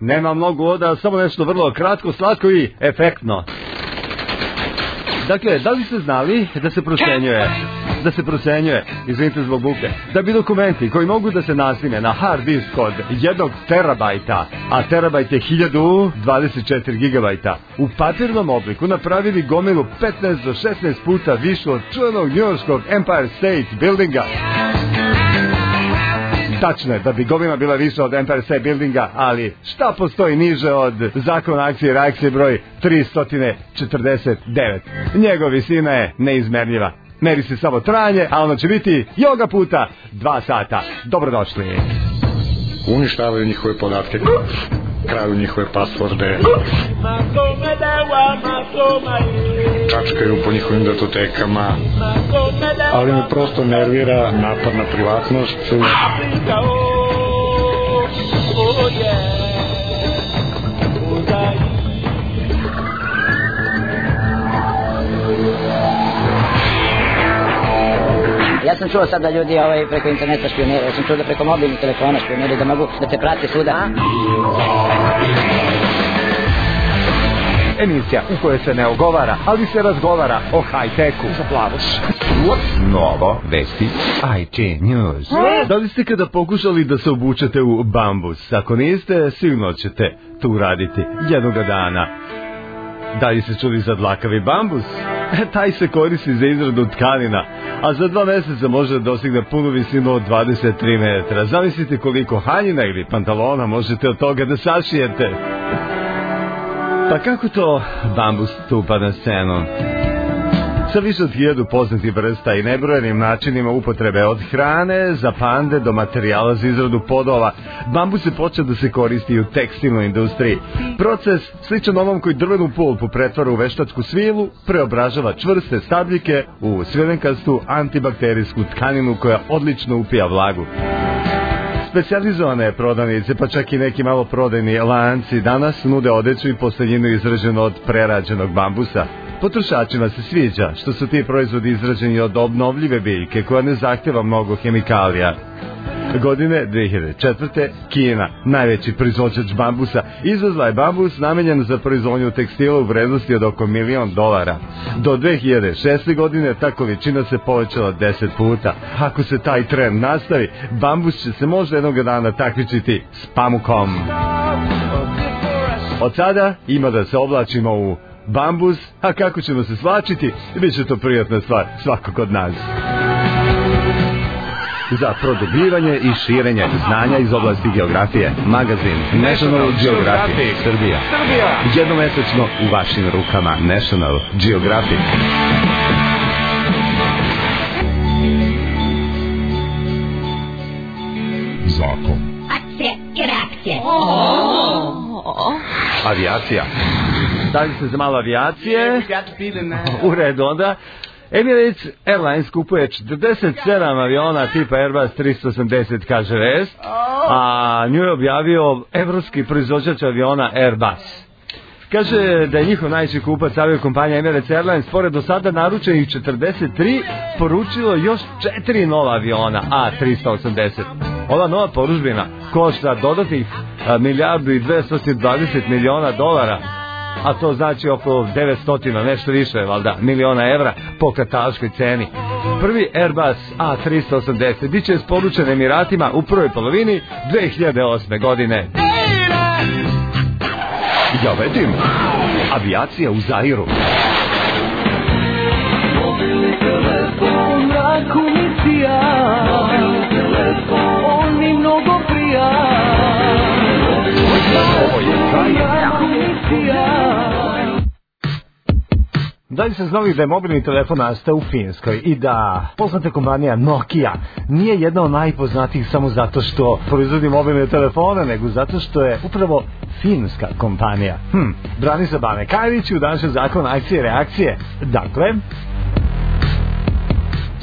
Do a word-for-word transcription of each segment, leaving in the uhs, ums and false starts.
Nema mnogo voda, samo nešto vrlo kratko, slatko i efektno. Dakle, da li ste znali da se procenjuje, da se procenjuje, izvinite zbog buke, da bi dokumenti koji mogu da se nasnime na hard disk od jednog terabajta, a terabajt je hiljadu dvadeset četiri gigabajta, u papirnom obliku napravili gomilu petnaest do šesnaest puta više od čuvenog njujorskog Empire State Buildinga. Tačno je da bi gomila bila više od Empire State Buildinga, ali šta postoji niže od zakona akcije i reakcije broj tristo četrdeset devet? Njegova visina je neizmerljiva. Meri se samo trajanje, a ono će biti yoga puta dva sata. Dobrodošli. Uništavaju njihove podatke, kraju njihove pasvorde, čačkaju po njihovim datotekama, ali me prosto nervira napad na privatnost. Ja sam čuo sad da ljudi ovaj, preko interneta špioniraju, ja sam čuo da preko mobilnih telefona špioniraju, da mogu da te prate svuda. Emisija u kojoj se ne ogovara, ali se razgovara o high-techu. Za plavoš. Novo, vesti, I T News. Da li ste kada pokušali da se obučete u bambus? Ako niste, sigurno ćete to uraditi jednoga dana. Da li se čuli za dlakavi bambus? Taj se koristi za izradu tkanina, a za dva meseca može da dostigne punu visinu od dvadeset tri metra. Zamislite koliko haljina ili pantalona možete od toga da sašijete. Pa kako to bambus stupa na scenu? Sa više od hiljadu poznatih vrsta i nebrojenim načinima upotrebe, od hrane za pande do materijala za izradu podova, bambus je počeo da se koristi u tekstilnoj industriji. Proces, sličan ovom koji drvenu pulpu pretvara u veštačku svilu, preobražava čvrste stabljike u svilenkastu antibakterijsku tkaninu koja odlično upija vlagu. Specijalizovane prodavnice, pa čak i neki malo prodajni lanci danas nude odeću i posteljinu izrađenu od prerađenog bambusa. Potrošačima se sviđa što su ti proizvodi izrađeni od obnovljive biljke koja ne zahtjeva mnogo hemikalija. Godine dve hiljade četvrte. Kina, najveći proizvođač bambusa, izvezla je bambus namenjen za proizvodnju tekstila u vrednosti od oko milion dolara. Do dve hiljade šeste. godine ta količina se povećala deset puta. Ako se taj trend nastavi, bambus će se možda jednog dana takmičiti s pamukom. Od sada ima da se oblačimo u bambus, a kako ćemo se svlačiti, bit će to prijatna stvar svakog od nas. Za produbljivanje i širenje znanja iz oblasti geografije, magazin National Geographic Srbija. Jednomesečno u vašim rukama. National Geographic. Zakon. Akcije i reakcije. Avijacija. Stavili ste za malo avijacije. U redu onda. Emirates Airlines kupuje četrdeset sedam aviona tipa Airbus tristo osamdeset, kaže vest, a nju je objavio evropski proizvođač aviona Airbus. Kaže da je njihov najveći kupac aviokompanija Emirates Airlines, pored do sada naručenih četrdeset tri, poručilo još četiri nova aviona A tristo osamdeset. Ova nova poručbina košta dodatnih milijardu i dvesta dvadeset miliona dolara, a to znači oko devetsto, nešto više, valjda, miliona evra po kataloškoj ceni. Prvi Airbus A tristo osamdeset bit će isporučen Emiratima u prvoj polovini dve hiljade osme. godine. Ja vedim, avijacija u Zairu. Mobilni telefon, komisija, mobilni telefon, on mi mnogo prija. Ovo je Zair. Da li se znali da je mobilni telefon nastao u Finskoj i da poznata kompanija Nokia nije jedna od najpoznatijih samo zato što proizvodi mobilne telefone, nego zato što je upravo finska kompanija. Hm, Branislav Banekajević u današnjem zakonu akcije i reakcije. Dakle,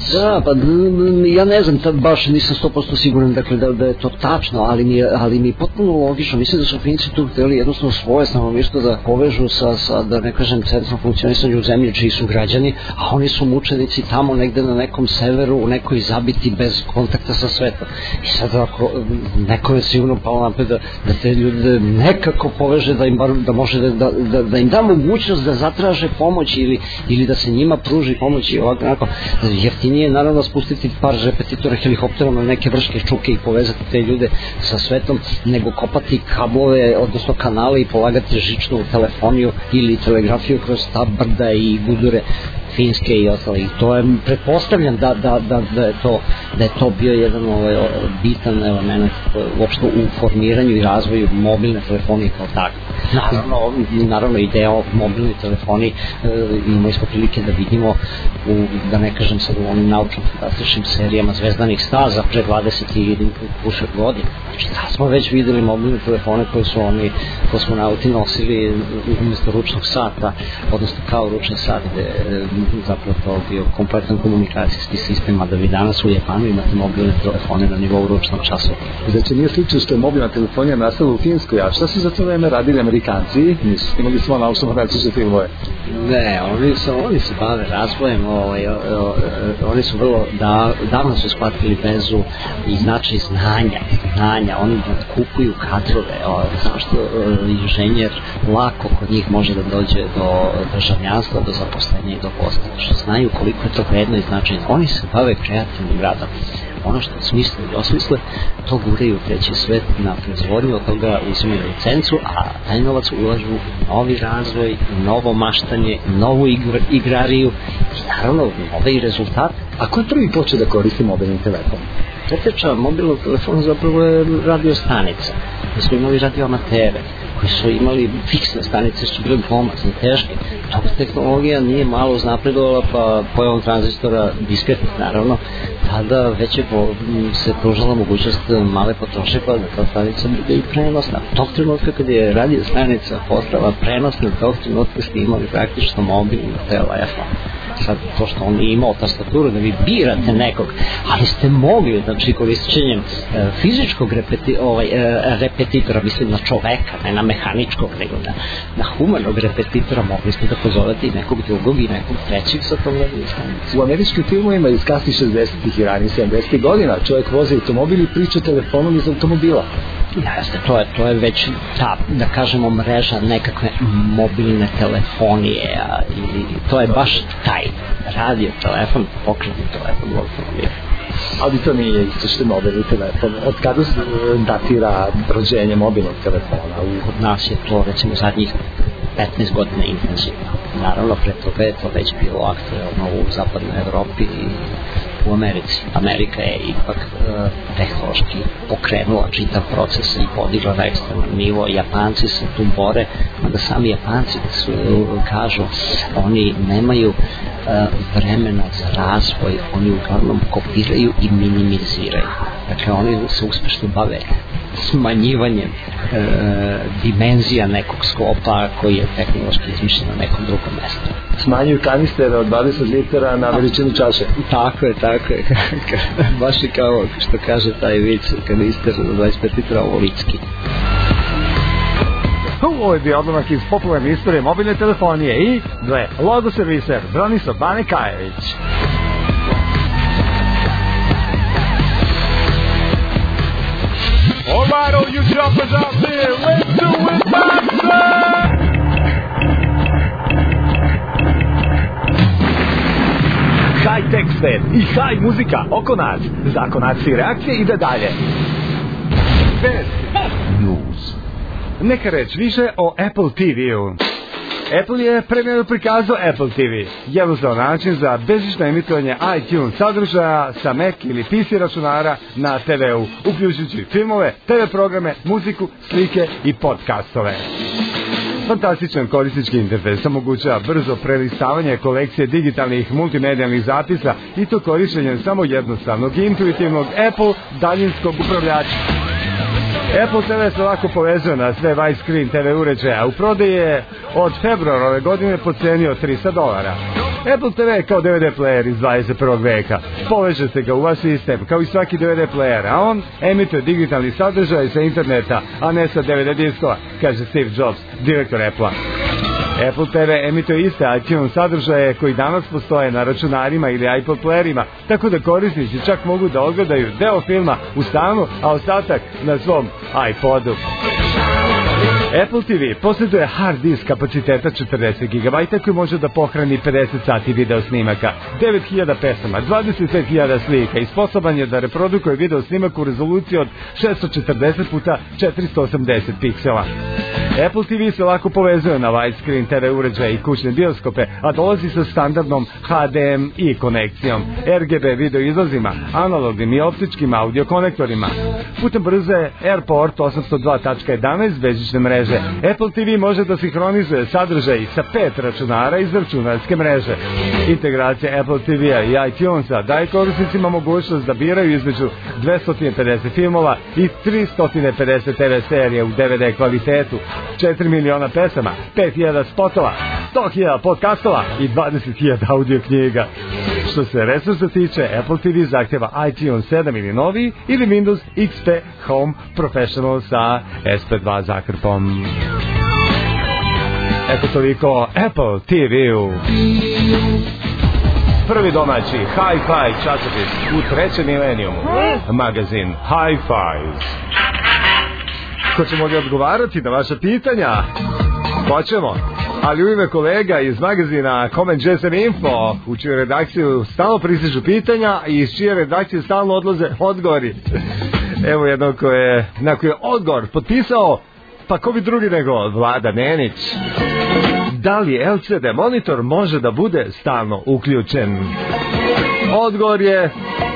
Da, pa ja ne znam, tad baš nisam sto posto siguran dakle, da, da je to tačno, ali mi je, ali mi je potpuno logično. Mislim da su Finci tu hteli jednostavno svoje stanovništvo da povežu sa, sa, da ne kažem, centralnom funkcionisanju zemlje čiji su građani, a oni su mučenici tamo negde na nekom severu, u nekoj zabiti bez kontakta sa svetom. I sad ako neko je sigurno palo napred da, da te ljude nekako poveže, da im, bar, da može da, da, da, da im da mogućnost da zatraže pomoć ili, ili da se njima pruži pomoć i ovako, onako, jeftinije naravno spustiti par repetitora helikopterom na neke vrške čuke i povezati te ljude sa svetom, nego kopati kablove, odnosno kanale i polagati žičnu telefoniju ili telegrafiju kroz ta brda i gudure Finske i ostale. I to je, pretpostavljam da, da, da, da, je to, da je to bio jedan ovaj, bitan element uopšte u formiranju i razvoju mobilne telefonije kao tako. Naravno, naravno ideja o mobilnoj telefoniji e, imali smo prilike da vidimo u, da ne kažem sad u onim naučno-fantastičnim serijama Zvezdanih staza pre dvadeset i više godina. Znači da smo već videli mobilne telefone koje su oni kosmonauti nosili umjesto ručnog sata, odnosno kao ručni sat gde e, zapravo to bio kompletan komunikacijski sistem, a da vi danas u Japanu imate mobilne telefone na nivou ručnog časa. Znači nije slučaj što je mobilna telefonija nastala u Finskoj, a šta su za to vreme radili Amerikanci? Nisu imali smo naučno-fantastične filmove? Ne, oni se, oni se bave razvojem, ovaj, o, o, oni su vrlo, da, davno su shvatili vezu i značaj znanja, znanja, oni kupuju kadrove, o, zašto inženjer lako kod njih može da dođe do državljanstva, do zaposlenja i do posla, što znaju koliko je to vredno i značajno. Oni se bave kreativnim radom. Ono što smisle i osmisle, to guraju u treći svet na proizvodnju, od toga uzimaju licencu, a taj novac ulažu u novi razvoj, novo maštanje, novu igr, igrariju i naravno nove i rezultate. A ko je prvi počeo da koristi mobilni telefon? Preteča mobilnog telefona zapravo je radio stanica. Mi smo imali radio amatere koji su imali fiksne stanice, su bile glomazne, teške. Tog tehnologija nije malo uznapredovala, pa pojavom tranzistora diskretnih naravno, tada već je po, se pružala mogućnost male potrošnje, pa da ta stanica bude i prenosna. Tog trenutka kad je radio stanica postala prenosna, tog trenutka ste imali praktično mobilni telefon. Sad to što on je imao tastaturu da vi birate nekog, ali ste mogli, znači korišćenjem e, fizičkog repeti, ovaj, e, repetitora, mislim na čoveka, ne na mehaničkog, nego na, na humanog repetitora, mogli ste da pozovete i nekog drugog i nekog trećeg sa tom stanicu. U američkim filmovima iz kasnih šezdesetih i ranije sedamdesetih godina čovjek vozi automobil i priča telefonom iz automobila. Jeste, to je, to je već ta, da kažemo, mreža nekakve mobilne telefonije, a, i to je baš taj radio telefon, pokretni telefon u automobilu. Ali to nije isto što je mobilni telefon. Od kada datira rođenje mobilnog telefona? Kod nas je to recimo zadnjih petnaest godina intenzivno. Naravno, pre toga je to već bilo aktuelno u zapadnoj Evropi i u Americi. Amerika je ipak e, tehnološki pokrenula čitav proces i podigla na ekstreman nivo. Japanci se tu bore, da sami Japanci su, kažu, oni nemaju e, vremena za razvoj, oni uglavnom kopiraju i minimiziraju. Dakle, oni se uspešno bave smanjivanjem e, dimenzija nekog sklopa koji je tehnološki izmišljen na nekom drugom mjestu. Smanjuju kanister od dvadeset litara na veličinu čaše. Tako je, tako je. Baš i kao što kaže taj vic, kanister od dvadeset pet litara ovolicki. Ovo je bio odlomak iz popularne istorije mobilne telefonije i dve logo serviser Bronislav Bane Kajević. All right, all you jumpers out there, let's do it, Master! High-tech svet i high muzika oko nas. Zakonaci reakcije ide dalje. News. Neka reč više o Apple T V-u. Apple je premijerno prikazao Apple T V, jednostavan način za bežično emitovanje iTunes sadržaja sa Mac ili P C računara na te ve u, uključujući filmove, te ve programe, muziku, slike i podcastove. Fantastičan korisnički interfejs omogućava brzo prelistavanje kolekcije digitalnih multimedijalnih zapisa i to korištenjem samo jednostavnog i intuitivnog Apple daljinskog upravljača. Apple te ve se lako povezuje na sve widescreen te ve uređaja. U prodaji je od februara ove godine po ceni od tristo dolara. Apple te ve kao D V D player iz dvadeset prvog veka. Povežete ga u vaš sistem kao i svaki D V D player, a on emituje digitalni sadržaj sa interneta, a ne sa D V D diskova, kaže Steve Jobs, direktor Apple-a. Apple te ve emituje iste iTunes sadržaje koji danas postoje na računarima ili iPod playerima, tako da korisnici čak mogu da odgledaju deo filma u stanu, a ostatak na svom iPodu. Apple T V posjeduje hard disk kapaciteta četrdeset gigabajta koji može da pohrani pedeset sati video snimaka, devet hiljada pesama, dvadeset pet hiljada slika i sposoban je da reprodukuje video snimak u rezoluciji od šessto četrdeset puta četiristo osamdeset piksela. Apple T V se lako povezuje na widescreen te ve uređaje i kućne bioskope, a dolazi sa standardnom H D M I konekcijom, R G B video izlazima, analognim i optičkim audio konektorima. Putem brze AirPort osamsto dva tačka jedanaest bežične mreže, Apple T V može da sinhronizuje sadržaj sa pet računara iz računarske mreže. Integracija Apple T V-a i iTunesa daje korisnicima mogućnost da biraju između dvesta pedeset filmova i tristo pedeset te ve serije u D V D kvalitetu, četiri miliona pesama, pet hiljada spotova, sto hiljada podcastova i dvadeset hiljada audio knjiga. Što se resursa tiče, Apple T V zahtjeva iTunes sedam ili novi ili Windows X P Home Professional sa S P dva zakrpom. Eto toliko Apple T V-u. Prvi domaći Hi-Fi časopis u trećem milenijumu, magazin Hi-Fi. Hoćemo li odgovarati na vaša pitanja? Hoćemo, ali u ime kolega iz magazina Comment J S M Info, u čiju redakciju stalno pristižu pitanja i iz čije redakcije stalno odlaze odgovori. Evo jednog koje, na koje je odgovor potpisao, pa ko bi drugi nego Vlada Nenić. Da li L C D monitor može da bude stalno uključen? Odgovor je,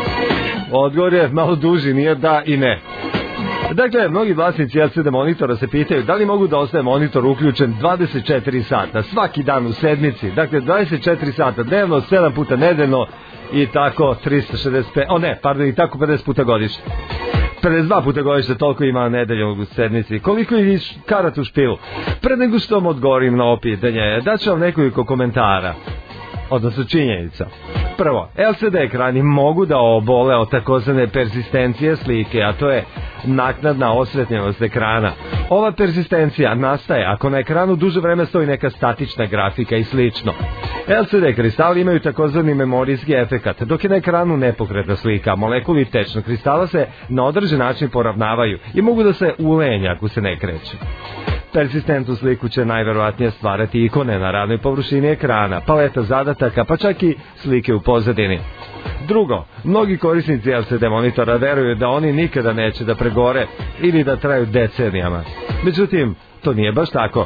odgovor je malo duži, nije da i ne. Dakle, mnogi vlasnici L C D monitora se pitaju da li mogu da ostaje monitor uključen dvadeset četiri sata, svaki dan u sedmici, dakle dvadeset četiri sata dnevno, sedam puta nedeljno i tako tristo šezdeset pet, o ne, pardon, i tako pedeset puta godišnje. pedeset dva puta godišnje toliko ima nedeljom u sedmici. Koliko je karat u špilu? Pre nego što vam odgovorim na ovo pitanje, daću vam nekoliko komentara, odnosno činjenica. Prvo, L C D ekrani mogu da obole od takozvane persistencije slike, a to je naknadna osvetljenost ekrana. Ova persistencija nastaje ako na ekranu duže vreme stoji neka statična grafika i slično. L C D kristali imaju takozvani memorijski efekat, dok je na ekranu nepokretna slika. Molekuli tečnog kristala se na određen način poravnavaju i mogu da se ulenja ako se ne kreće. Persistentnu sliku će najverovatnije stvarati ikone na ravnoj površini ekrana, paleta zadataka, pa čak i slike u pozadini. Drugo, mnogi korisnici L C D monitora veruju da oni nikada neće da pregore ili da traju decenijama. Međutim, to nije baš tako.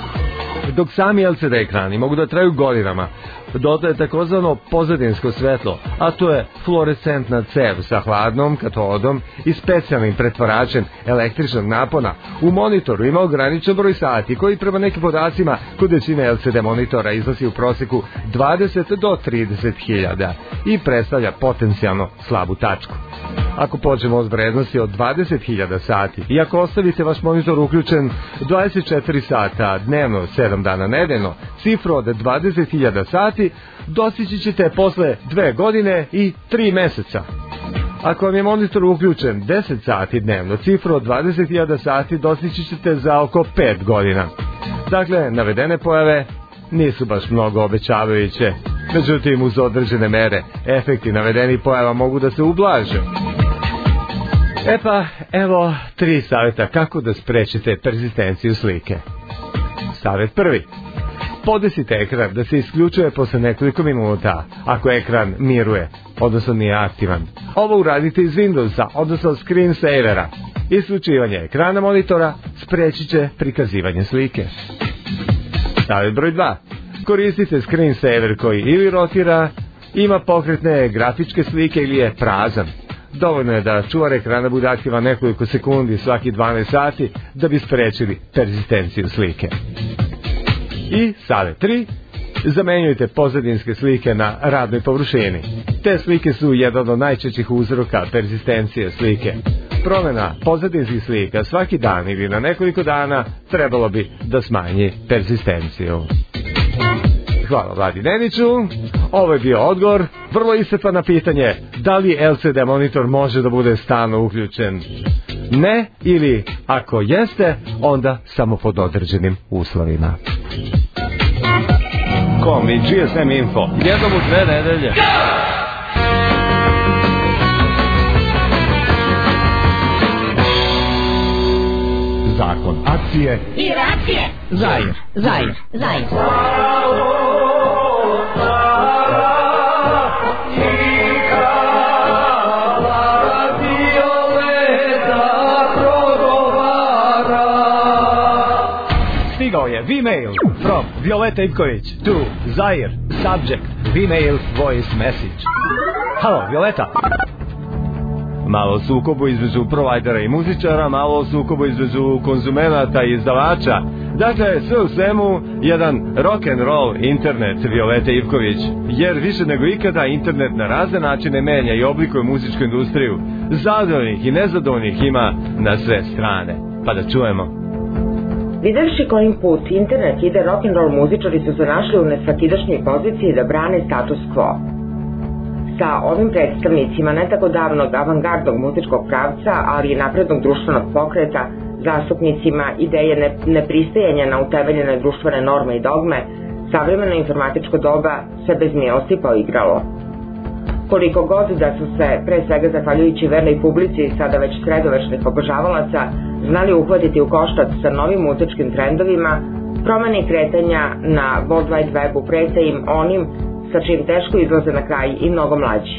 Dok sami L C D ekrani mogu da traju godinama, dodaje takozvano pozadinsko svetlo, a to je fluorescentna cev sa hladnom katodom i specijalnim pretvaračem električnog napona. U monitoru ima ograničen broj sati koji prema nekim podacima kod većine L C D monitora iznosi u proseku dvadeset do trideset hiljada i predstavlja potencijalno slabu tačku. Ako pođemo od vrednosti od dvadeset hiljada sati i ako ostavite vaš monitor uključen dvadeset četiri sata dnevno, sedam dana nedeljno, cifru od dvadeset hiljada sati dostići ćete posle dve godine i tri meseca. Ako vam je monitor uključen deset sati dnevno, cifru od dvadeset hiljada sati dostići ćete za oko pet godina. Dakle, navedene pojave nisu baš mnogo obećavajuće. Međutim, uz određene mere, efekti navedenih pojava mogu da se ublaže. E pa, evo tri savjeta kako da sprečite persistenciju slike. Savjet prvi. Podesite ekran da se isključuje posle nekoliko minuta, ako ekran miruje, odnosno nije aktivan. Ovo uradite iz Windowsa, odnosno screensavera. Isključivanje ekrana monitora sprečit će prikazivanje slike. Savjet broj dva. Koristite screensaver koji ili rotira, ima pokretne grafičke slike ili je prazan. Dovoljno je da čuvar ekrana bude aktivan nekoliko sekundi svaki dvanaest sati da bi sprečili persistenciju slike. I savjet tri. Zamenjujte pozadinske slike na radnoj površini. Te slike su jedan od najčešćih uzroka persistencije slike. Promjena pozadinskih slika svaki dan ili na nekoliko dana trebalo bi da smanji persistenciju. Hvala Vladi Neniću. Ovo je bio odgovor. Vrlo iscrpan na pitanje da li L C D monitor može da bude stalno uključen. Ne, ili ako jeste, onda samo pod određenim uslovima. Kom i G S M Info. Jednom u dve nedelje. Zakon akcije i reakcije. Zair. Zair. Zair. Stigao je V-mail from Violeta Ivković to Zair, subject, V-mail voice message. Halo, Violeta. Malo sukobu između provajdera i muzičara, malo sukobu između konzumenata i izdavača. Dakle, sve u svemu, jedan rock'n'roll internet Violete Ivković, jer više nego ikada internet na razne načine menja i oblikuje muzičku industriju. Zadovoljnih i nezadovoljnih ima na sve strane. Pa da čujemo. Videvši kojim put internet ide, rock'n'roll muzičari su se našli u nesvakidašnjoj poziciji da brane status quo. Sa ovim predstavnicima ne tako davnog avangardnog muzičkog pravca, ali i naprednog društvenog pokreta, zastupnicima ideje nepristajanja na utemeljene društvene norme i dogme, savremeno informatičko doba se bez milosti poigralo. Koliko god da su se, pre svega zahvaljujući vernoj publici sada već sredovečnih obožavalaca, znali uhvatiti u koštac sa novim muzičkim trendovima, promeni kretanja na World Wide Webu prete im onim sa čim teško izlaze na kraj i mnogo mlađi.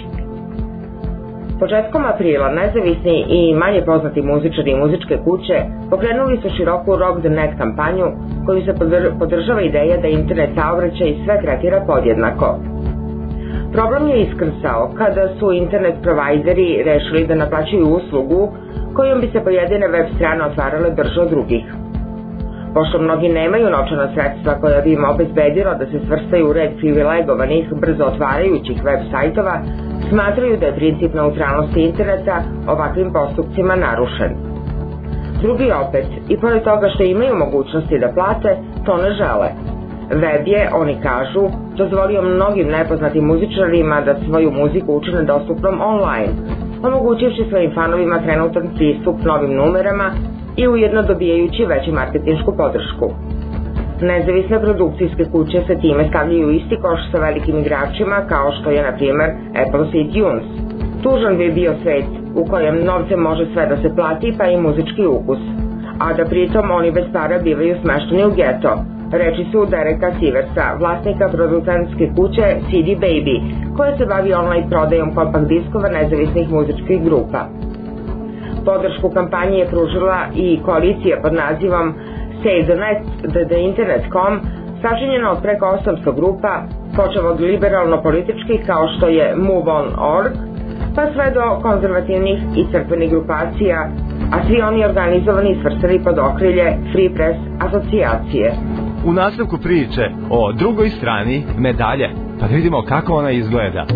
Početkom aprila nezavisni i manje poznati muzičari i muzičke kuće pokrenuli su široku Rock the Net kampanju koju se podržava ideja da internet saobraćaj sve tretira podjednako. Problem je iskrsao kada su internet provajderi rešili da naplaćuju uslugu kojom bi se pojedine web strane otvarale brže od drugih. Pošto mnogi nemaju novčana sredstva koja bi im obezbedila da se svrstaju u red privilegovanih, brzo otvarajućih web sajtova, smatraju da je princip neutralnosti interneta ovakvim postupcima narušen. Drugi opet, i pored toga što imaju mogućnosti da plate, to ne žele. Web je, oni kažu, dozvolio mnogim nepoznatim muzičarima da svoju muziku učine dostupnom online, omogućivši svojim fanovima trenutan pristup novim numerama i ujedno dobijajući veću marketinšku podršku. Nezavisne produkcijske kuće se time stavljaju u isti koš sa velikim igračima kao što je, na primjer, Apple i iTunes. Tužan bi bio svet u kojem novce može sve da se plati, pa i muzički ukus, a da pritom oni bez para bivaju smešteni u geto. Reči su Dereka Siversa, vlasnika producentske kuće C D Baby, koja se bavi online prodajom kompakt diskova nezavisnih muzičkih grupa. Podršku kampanji je pružila i koalicija pod nazivom Save the Net, the Internet dot com, sačinjena od preko osamsto grupa, počev od liberalno-političkih kao što je Move On dot org, pa sve do konzervativnih i crkvenih grupacija, a svi oni organizovani i svrstani pod okrilje Free Press asocijacije. U nastavku priče o drugoj strani medalje, pa da vidimo kako ona izgleda.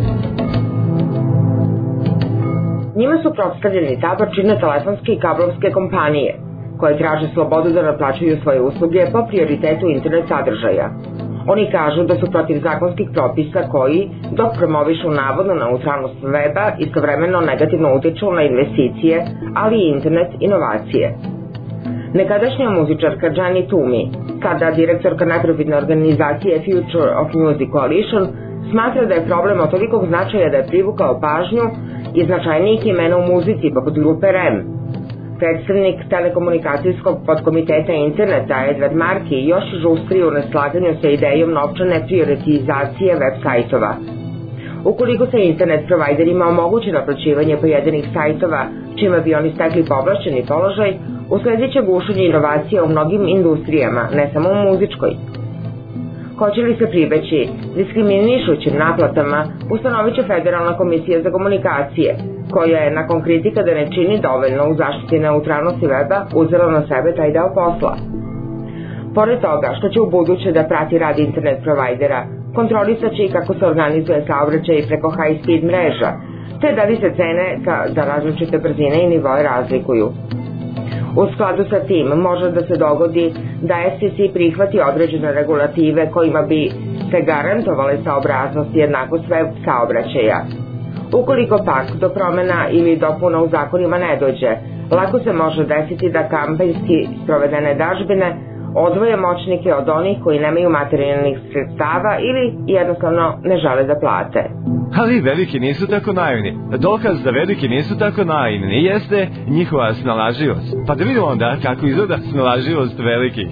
Njima su predstavljeni tabačine telefonske i kablovske kompanije, koje traže slobodu da naplaćuju svoje usluge po prioritetu internet sadržaja. Oni kažu da su protiv zakonskih propisa koji, dok promovišu navodnu neutralnost weba, istovremeno negativno utiču na investicije, ali i internet inovacije. Nekadašnja muzičarka Gianni Tumi, sada direktorka neprofitne organizacije Future of Music Coalition, smatra da je problem od tolikog značaja da je privukao pažnju i značajnijih imena u muzici poput grupe R E M. Predstavnik telekomunikacijskog podkomiteta interneta Edward Markey još žustri u neslaganju sa idejom novčane prioritizacije web sajtova. Ukoliko se internet provajderima omogući naplaćivanje pojedinih sajtova, čime bi oni stekli povlašćeni položaj, usledit će gušenje inovacija u mnogim industrijama, ne samo u muzičkoj. Hoće li se pribeći diskriminišućim naplatama, ustanovit će Federalna komisija za komunikacije, koja je nakon kritika da ne čini dovoljno u zaštiti neutralnosti weba uzela na sebe taj deo posla. Pored toga što će u buduće da prati rad internet provajdera, kontrolisat će i kako se organizuje saobraćaj preko high speed mreža, te da li se cene za različite brzine i nivoje razlikuju. U skladu sa tim može da se dogodi da F C C prihvati određene regulative kojima bi te garantovale saobraznost i jednakost web saobraćaja. Ukoliko pak do promena ili dopuna u zakonima ne dođe, lako se može desiti da kampanjski sprovedene dažbine odvoje moćnike od onih koji nemaju materijalnih sredstava ili jednostavno ne žele da plate. Ali veliki nisu tako naivni. Dokaz da veliki nisu tako naivni jeste njihova snalažljivost. Pa da vidimo onda kako izgleda snalažljivost velikih.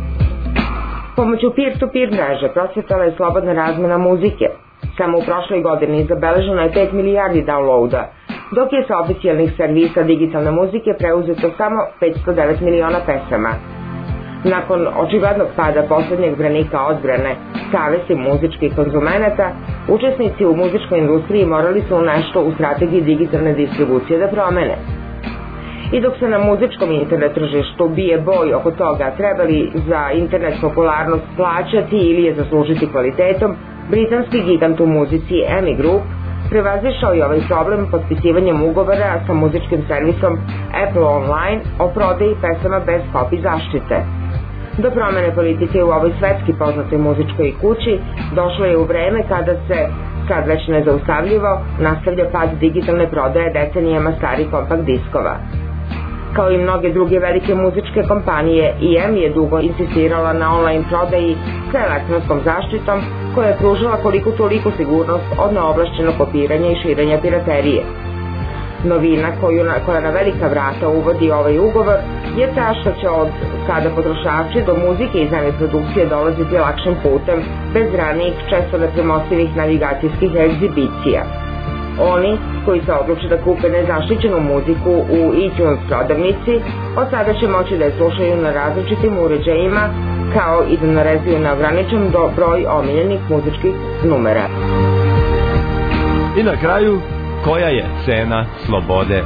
Pomoću peer-to-peer mreže procvetala je slobodna razmena muzike. Samo u prošloj godini zabeleženo je pet milijardi downloada, dok je sa oficijalnih servisa digitalne muzike preuzeto samo petsto devet miliona pesama. Nakon očiglednog pada poslednjeg branika odbrane, savesti muzičkih konzumenata, učesnici u muzičkoj industriji morali su nešto u strategiji digitalne distribucije da promene. I dok se na muzičkom internet tržištu bije boj oko toga treba li za internet popularnost plaćati ili je zaslužiti kvalitetom, britanski gigant u muzici E M I Group prevazišao je ovaj problem potpisivanjem ugovora sa muzičkim servisom Apple Online o prodaji pesama bez kopi zaštite. Do promene politike u ovoj svetski poznatoj muzičkoj kući došlo je u vreme kada se, sad već nezaustavljivo, nastavlja pad digitalne prodaje decenijama starih kompakt diskova. Kao i mnoge druge velike muzičke kompanije, I M je dugo insistirala na online prodaji sa elektronskom zaštitom koja je pružala koliko toliko sigurnost od neovlašćenog kopiranja i širenja piraterije. Novina koju na, koja na velika vrata uvodi ovaj ugovor je ta što će od sada potrošači do muzike iz nove produkcije dolaziti lakšim putem, bez ranijih, često nepremostivih navigacijskih egzibicija. Oni koji se odluče da kupe nezaštićenu muziku u iTunes prodavnici, od sada će moći da je slušaju na različitim uređajima, kao i da narezuju na ograničen do broj omiljenih muzičkih numera. I na kraju, koja je cena slobode?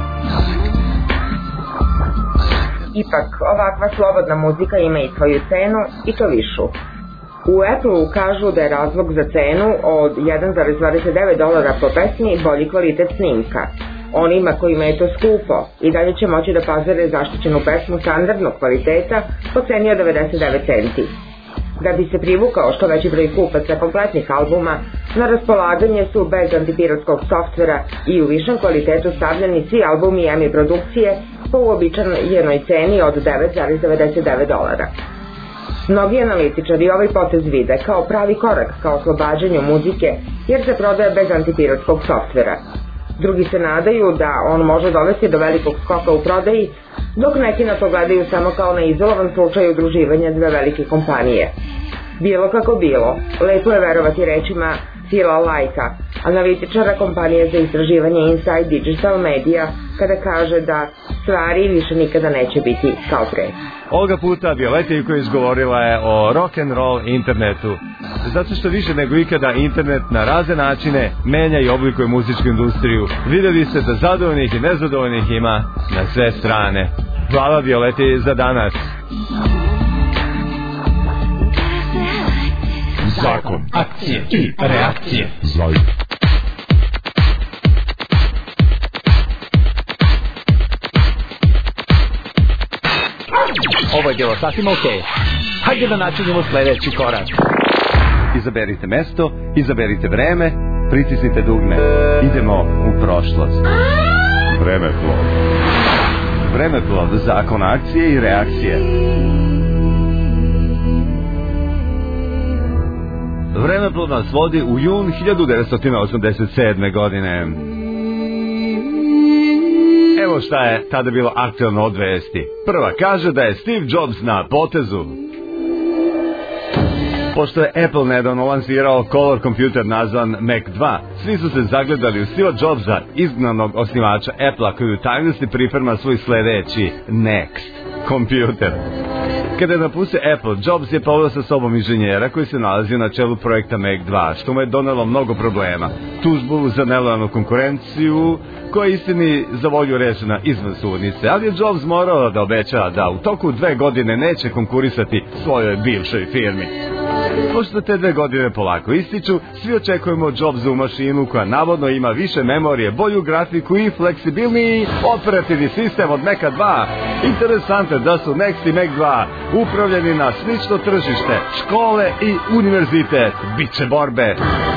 Ipak, ovakva slobodna muzika ima i svoju cenu, i to višu. U Apple-u kažu da je razlog za cenu od jedan zarez dvadeset devet dolara po pesmi bolji kvalitet snimka. Onima kojima je to skupo i dalje će moći da pazare zaštićenu pesmu standardnog kvaliteta po ceni od devedeset devet centi. Da bi se privukao što veći broj kupaca kompletnih albuma, na raspolaganje su bez antipiratskog softvera i u višem kvalitetu stavljeni svi albumi E M I produkcije po uobičajenoj ceni od devet zarez devedeset devet dolara. Mnogi analitičari ovaj potez vide kao pravi korak ka oslobađanju muzike jer se prodaje bez antipiratskog softvera. Drugi se nadaju da on može dovesti do velikog skoka u prodaji, dok neki na to gledaju samo kao na izolovan slučaj udruživanja dve velike kompanije. Bilo kako bilo, lepo je verovati rečima Phila Lajka, analitičara kompanije za istraživanje Inside Digital Media, kada kaže da stvari više nikada neće biti kao pre. Ovoga puta Violeta Ivković govorila je o rock'n'roll internetu, zato što više nego ikada internet na razne načine menja i oblikuje muzičku industriju. Videli ste da zadovoljnih i nezadovoljnih ima na sve strane. Hvala Violeti za danas. Zakon, akcije i reakcije. Zajt. Ovo je bilo sasvim okej. Okay. Hajde da načinimo sledeći korak. Izaberite mesto, izaberite vreme, pritisnite dugme. Idemo u prošlost. Vremeplov. Vremeplov, zakon akcije i reakcije. Vremeplov nas vodi u jun hiljadu devetsto osamdeset sedme. godine. Evo šta je tada bilo aktualno od vesti. Prva kaže da je Steve Jobs na potezu. Pošto je Apple nedavno lansirao Color Computer nazvan Mac dva, svi su se zagledali u Steve Jobsa, izgnanog osnivača Apple-a koji u tajnosti priprema svoj sledeći Next kompjuter. Kada je napustio Apple, Jobs je poveo sa sobom inženjera koji se nalazio na čelu projekta Mac dva, što mu je donelo mnogo problema. Tužbu za nelojalnu konkurenciju, koja je istini za volju rešena izvan sudnice, ali je Jobs morao da obeća da u toku dve godine neće konkurisati svojoj bivšoj firmi. Pošto te dve godine polako ističu, svi očekujemo Jobsovu mašinu koja navodno ima više memorije, bolju grafiku i fleksibilniji operativni sistem od Maca dva. Interesantno da su Next i Mac dva upravljeni na slično tržište, škole i univerzitet. Biće borbe.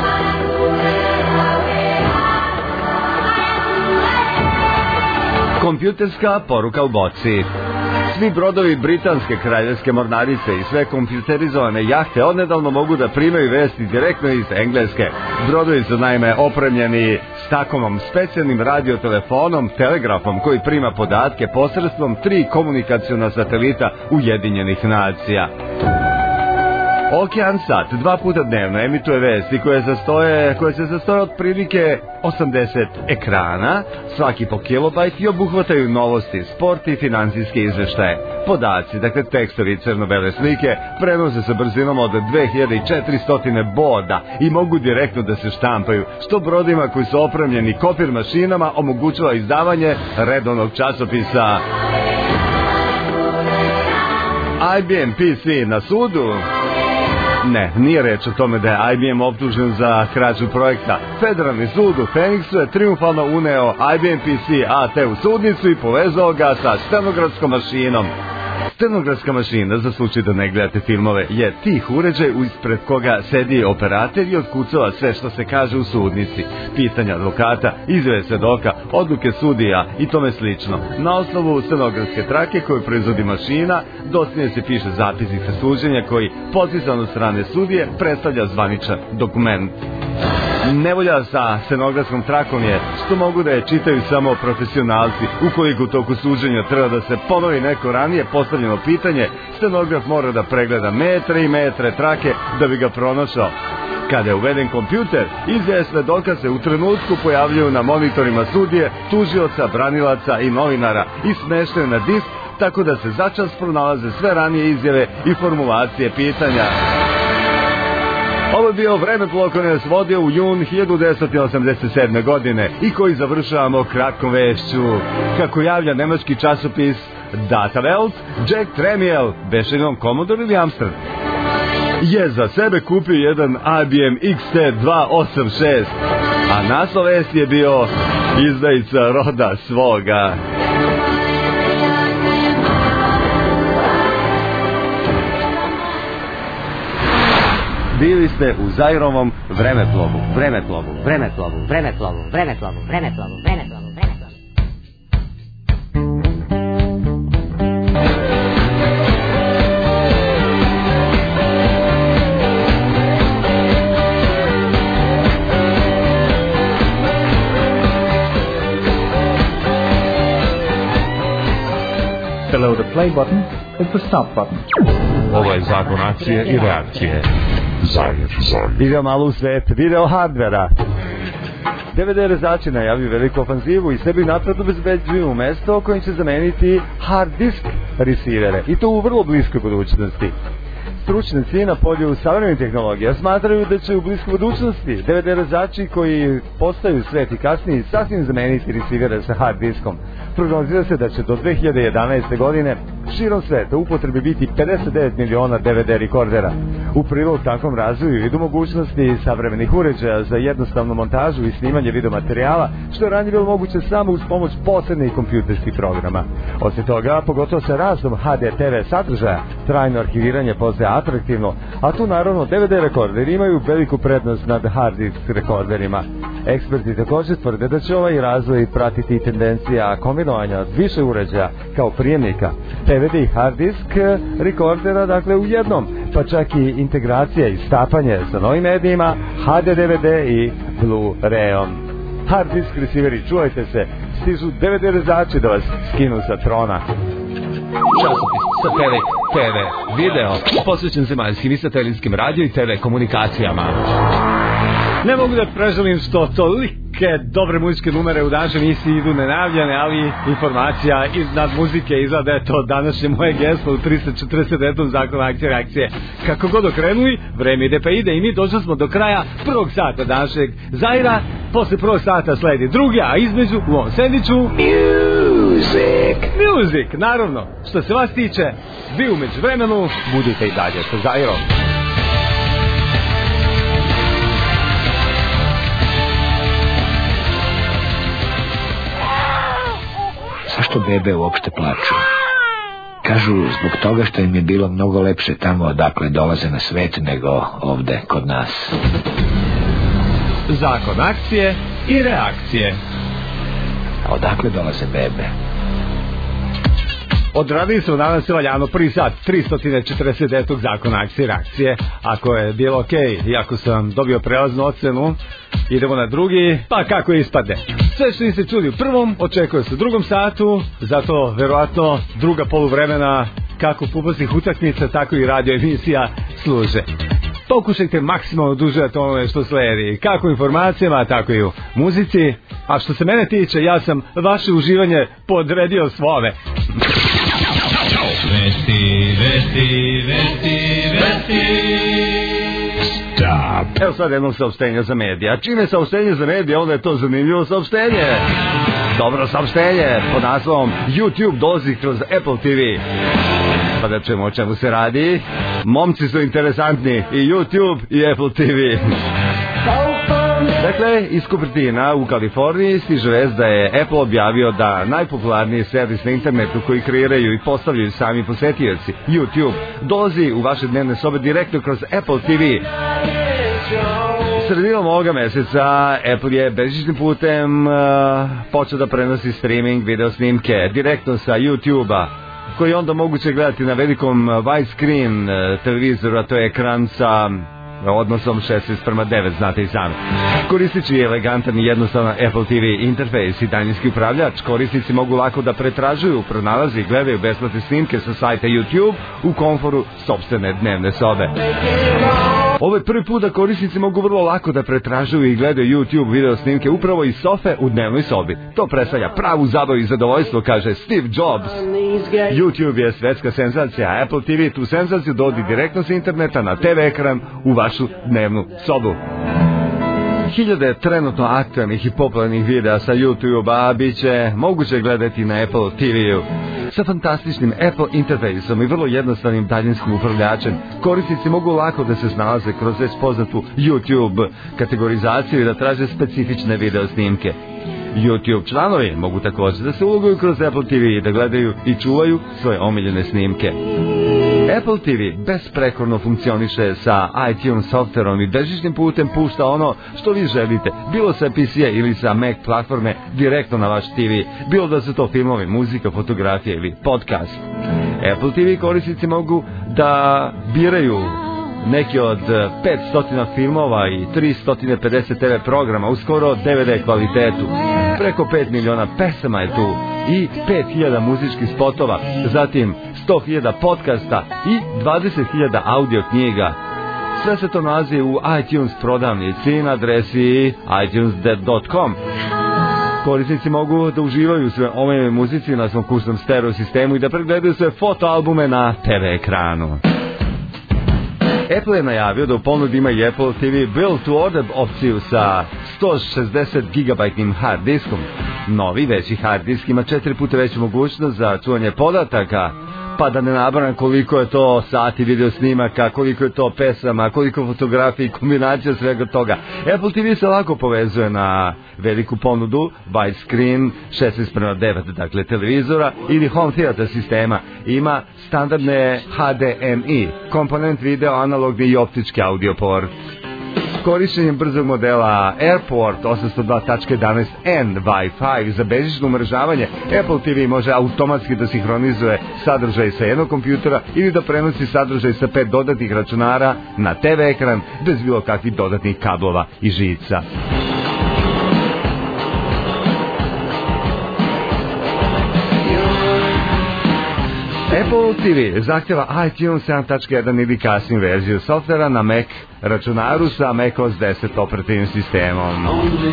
Kompjuterska poruka u boci. Svi brodovi britanske kraljevske mornarice i sve kompjuterizovane jahte odnedavno mogu da primaju vesti direktno iz Engleske. Brodovi su naime opremljeni Stakomom, specijalnim radiotelefonom, telegrafom koji prima podatke posredstvom tri komunikaciona satelita Ujedinjenih nacija. Okeansat dva puta dnevno emituje vesti koje, zastoje, koje se sastoje od prilike osamdeset ekrana, svaki po kilobajt, i obuhvataju novosti, sport i finansijske izveštaje. Podaci, dakle tekstovi i crno-bele slike, prenose sa brzinom od dve hiljade četiristo boda i mogu direktno da se štampaju, što brodima koji su opremljeni kopir mašinama omogućava izdavanje redovnog časopisa. I B M P C na sudu? Ne, nije reč o tome da je I B M optužen za krađu projekta. Federalni sud u Phoenixu je triumfalno uneo I B M P C A T u sudnicu i povezao ga sa stenografskom mašinom. Stenografska mašina, za slučaj da ne gledate filmove, je tih uređaj ispred koga sedi operater i otkucava sve što se kaže u sudnici. Pitanja advokata, izjave svedoka, odluke sudija i tome slično. Na osnovu stenografske trake koju proizvodi mašina, dosljednje se piše zapisnik sa suđenja koji, potpisan od strane sudije, predstavlja zvaničan dokument. Nevolja sa stenografskom trakom je što mogu da je čitaju samo profesionalci. Ukoliko u toku suđenja treba da se ponovi neko ranije postavljeno pitanje, stenograf mora da pregleda metre i metre trake da bi ga pronašao. Kada je uveden kompjuter, izjave svedoka se u trenutku pojavljuju na monitorima sudije, tužioca, branilaca i novinara i smeštaju na disk, tako da se začas pronalaze sve ranije izjave i formulacije pitanja. Ovo je bio vremeplov koji nas vodio u jun hiljadu devetsto osamdeset sedme. godine i koji završavamo kratkom vešću. Kako javlja nemački časopis Data Welt, Jack Tramiel, beše li on Commodore ili Amstrad, je za sebe kupio jedan I B M X T dva osam šest, a naslov vesti je bio izdajica roda svoga. Bili ste u Zairovom vremeplovu, vremeplovu, vremeplovu, vremeplovu, vremeplovu, vremeplovu, vremeplovu, vremeplovu. Below the play button is the stop button. Ovo je zakon akcije i reakcije. Zajer, zajer. Video malo u svet, video hardvera. D V D rezači najavljuju veliku ofanzivu i sebi napred obezbeđuju mesto kojim će zameniti hard disk receivere, i to u vrlo bliskoj budućnosti. Stručnjaci na polju savremenih tehnologija smatraju da će u bliskoj budućnosti D V D rezači koji postaju sve efikasniji sasvim zameniti receivere sa hard diskom. Prognozira se da će do dve hiljade jedanaeste. godine širom sveta upotrebi biti pedeset devet miliona D V D rekordera. U prilog takvom razvoju idu mogućnosti savremenih uređaja za jednostavnu montažu i snimanje videomaterijala, što je ranije bilo moguće samo uz pomoć posebnih kompjuterskih programa. Osim toga, pogotovo sa rastom H D T V sadržaja, trajno arhiviranje postaje atraktivno, a tu naravno D V D rekorderi imaju veliku prednost nad hard disk rekorderima. Eksperti također tvrde da će ovaj razvoj pratiti tendencija kombinovanja više uređaja kao prijemnika, D V D i hard disk rekordera, dakle u jednom, pa čak i integracija i stapanje sa novim medijima, H D D V D i Blu-rayom. Hard disk receiveri, čuvajte se, stižu D V D rezači da vas skinu sa trona. Časopis, satelit, T V, video, posvećen zemaljskim i satelitskim radio i T V komunikacijama. Ne mogu da preželim što tolike dobre muzičke numere u današnjoj emisiji idu nenavljane, ali informacija iznad muzike izgleda je to današnje moje gesto u trista četrdeset devetom zakonu akcije reakcije. Kako god okrenuli, vreme ide pa ide i mi došli smo do kraja prvog sata današnjeg Zaira. Posle prvog sata sledi drugi, a između u ovom sediću Music. Music, naravno. Što se vas tiče, vi umeđu vremenu budite i dalje sa Zairom. Zašto bebe uopšte plaču? Kažu zbog toga što im je bilo mnogo lepše tamo odakle dolaze na svet nego ovde kod nas. Zakon akcije i reakcije. A odakle dolaze bebe? Odradili smo danas valjano prvi sat tristo četrdeset devetog zakona akcije i reakcije. Ako je bilo okej, okay, iako sam dobio prelaznu ocenu, idemo na drugi, pa kako ispade. Sve što niste čuli u prvom, očekuje se u drugom satu, zato verovatno druga poluvremena kako fudbalskih utakmica, tako i radio emisija služe. Pokušajte maksimalno oduživati onome što sledi, kako u informacijama, tako i u muzici. A što se mene tiče, ja sam vaše uživanje podredio svome. Vesti, vesti, vesti, vesti. Stop. Evo sad jedno saopštenje za medija. Čime je saopštenje za medija, onda je to zanimljivo saopštenje. Dobro saopštenje pod naslovom YouTube dolazi kroz Apple T V. Pa da čujemo o čemu se radi. Momci su interesantni, i YouTube i Apple T V. Dakle, iz Cupertina u Kaliforniji stiže vest da je Apple objavio da najpopularniji servis na internetu koji kreiraju i postavljaju sami posetioci, YouTube, dolazi u vaše dnevne sobe direktno kroz Apple T V. Sredinom ovoga meseca Apple je bežičnim putem uh, počeo da prenosi streaming video snimke direktno sa YouTube-a, koji je onda moguće gledati na velikom widescreen uh, televizoru, a to je ekran sa odnosom šesnaest prema devet, znate i sami. Koristeći elegantan i jednostavan Apple T V interfejs i daljinski upravljač, korisnici mogu lako da pretražuju, pronalaze i gledaju besplatne snimke sa sajta YouTube u komforu sopstvene dnevne sobe. Ovo je prvi put da korisnici mogu vrlo lako da pretražuju i gledaju YouTube video snimke upravo iz sofe u dnevnoj sobi. To predstavlja pravu zabavu i zadovoljstvo, kaže Steve Jobs. YouTube je svetska senzacija, Apple T V tu senzaciju dovodi direktno s interneta na te ve ekran u vašu dnevnu sobu. Hiljade trenutno aktualnih i popularnih videa sa YouTube-a bit će moguće gledati na Apple T V-u. Sa fantastičnim Apple interfejsom i vrlo jednostavnim daljinskim upravljačem, korisnici mogu lako da se snalaze kroz već poznatu YouTube kategorizaciju i da traže specifične video snimke. YouTube članovi mogu također da se uloguju kroz Apple T V i da gledaju i čuvaju svoje omiljene snimke. Apple T V besprekorno funkcioniše sa iTunes softverom i bežičnim putem pušta ono što vi želite, bilo sa P C-a ili sa Mac platforme, direktno na vaš T V, bilo da su to filmovi, muzika, fotografija ili podcast. Apple T V korisnici mogu da biraju neki od petsto filmova i tristo pedeset te ve programa u skoro D V D kvalitetu. Preko pet miliona pesama je tu i pet hiljada muzičkih spotova, zatim sto hiljada podcasta i dvadeset hiljada audio knjiga. Sve se to nalazi u iTunes prodavnici na adresi i tunes dot com. Korisnici mogu da uživaju sve ove muzici na svom kućnom stereo sistemu i da pregledaju sve fotoalbume na te ve ekranu. Apple je najavio da u ponudi ima i Apple T V Build to Order opciju sa sto šezdeset gigabajtnim hard diskom. Novi veći hard disk ima četiri puta veću mogućnost za čuvanje podataka, pa da ne nabrajam koliko je to sati video snimaka, koliko je to pesama, koliko fotografija i kombinacija svega toga. Apple T V se lako povezuje na veliku ponudu widescreen šesnaest prema devet, dakle televizora, ili home theater sistema. Ima standardne H D M I, komponent video, analogni i optički audio port. Korišćenjem brzog modela Airport osamsto dva tačka jedanaest N Wi-Fi za bežično umrežavanje, Apple T V može automatski da sinhronizuje sadržaj sa jednog kompjutera ili da prenosi sadržaj sa pet dodatnih računara na te ve ekran bez bilo kakvih dodatnih kablova i žica. Apple T V zahtjeva iTunes sedam tačka jedan ili kasniju verziju softvera na Mac računaru sa macOS deset operativnim sistemom.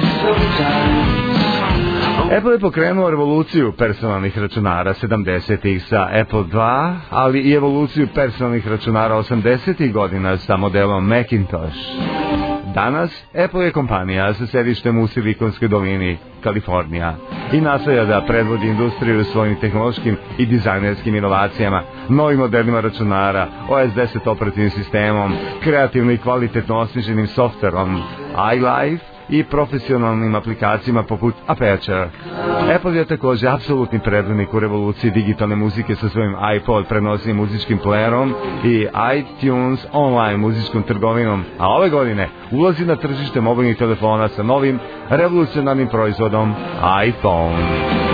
Apple je pokrenuo revoluciju personalnih računara sedamdesetih sa Apple dva, ali i evoluciju personalnih računara osamdesetih godina sa modelom Macintosh. Danas Apple je kompanija sa sedištem u Silikonskoj dolini, Kalifornija, i nastoja da predvodi industriju svojim tehnološkim i dizajnerskim inovacijama, novim modelima računara, O S deset operativnim sistemom, kreativno i kvalitetno osmišljenim softverom, iLife i profesionalnim aplikacijama poput Aperture. Apple je također apsolutni predvodnik u revoluciji digitalne muzike sa svojim iPod prenosivim muzičkim playerom i iTunes online muzičkom trgovinom, a ove godine ulazi na tržište mobilnih telefona sa novim revolucionarnim proizvodom iPhone.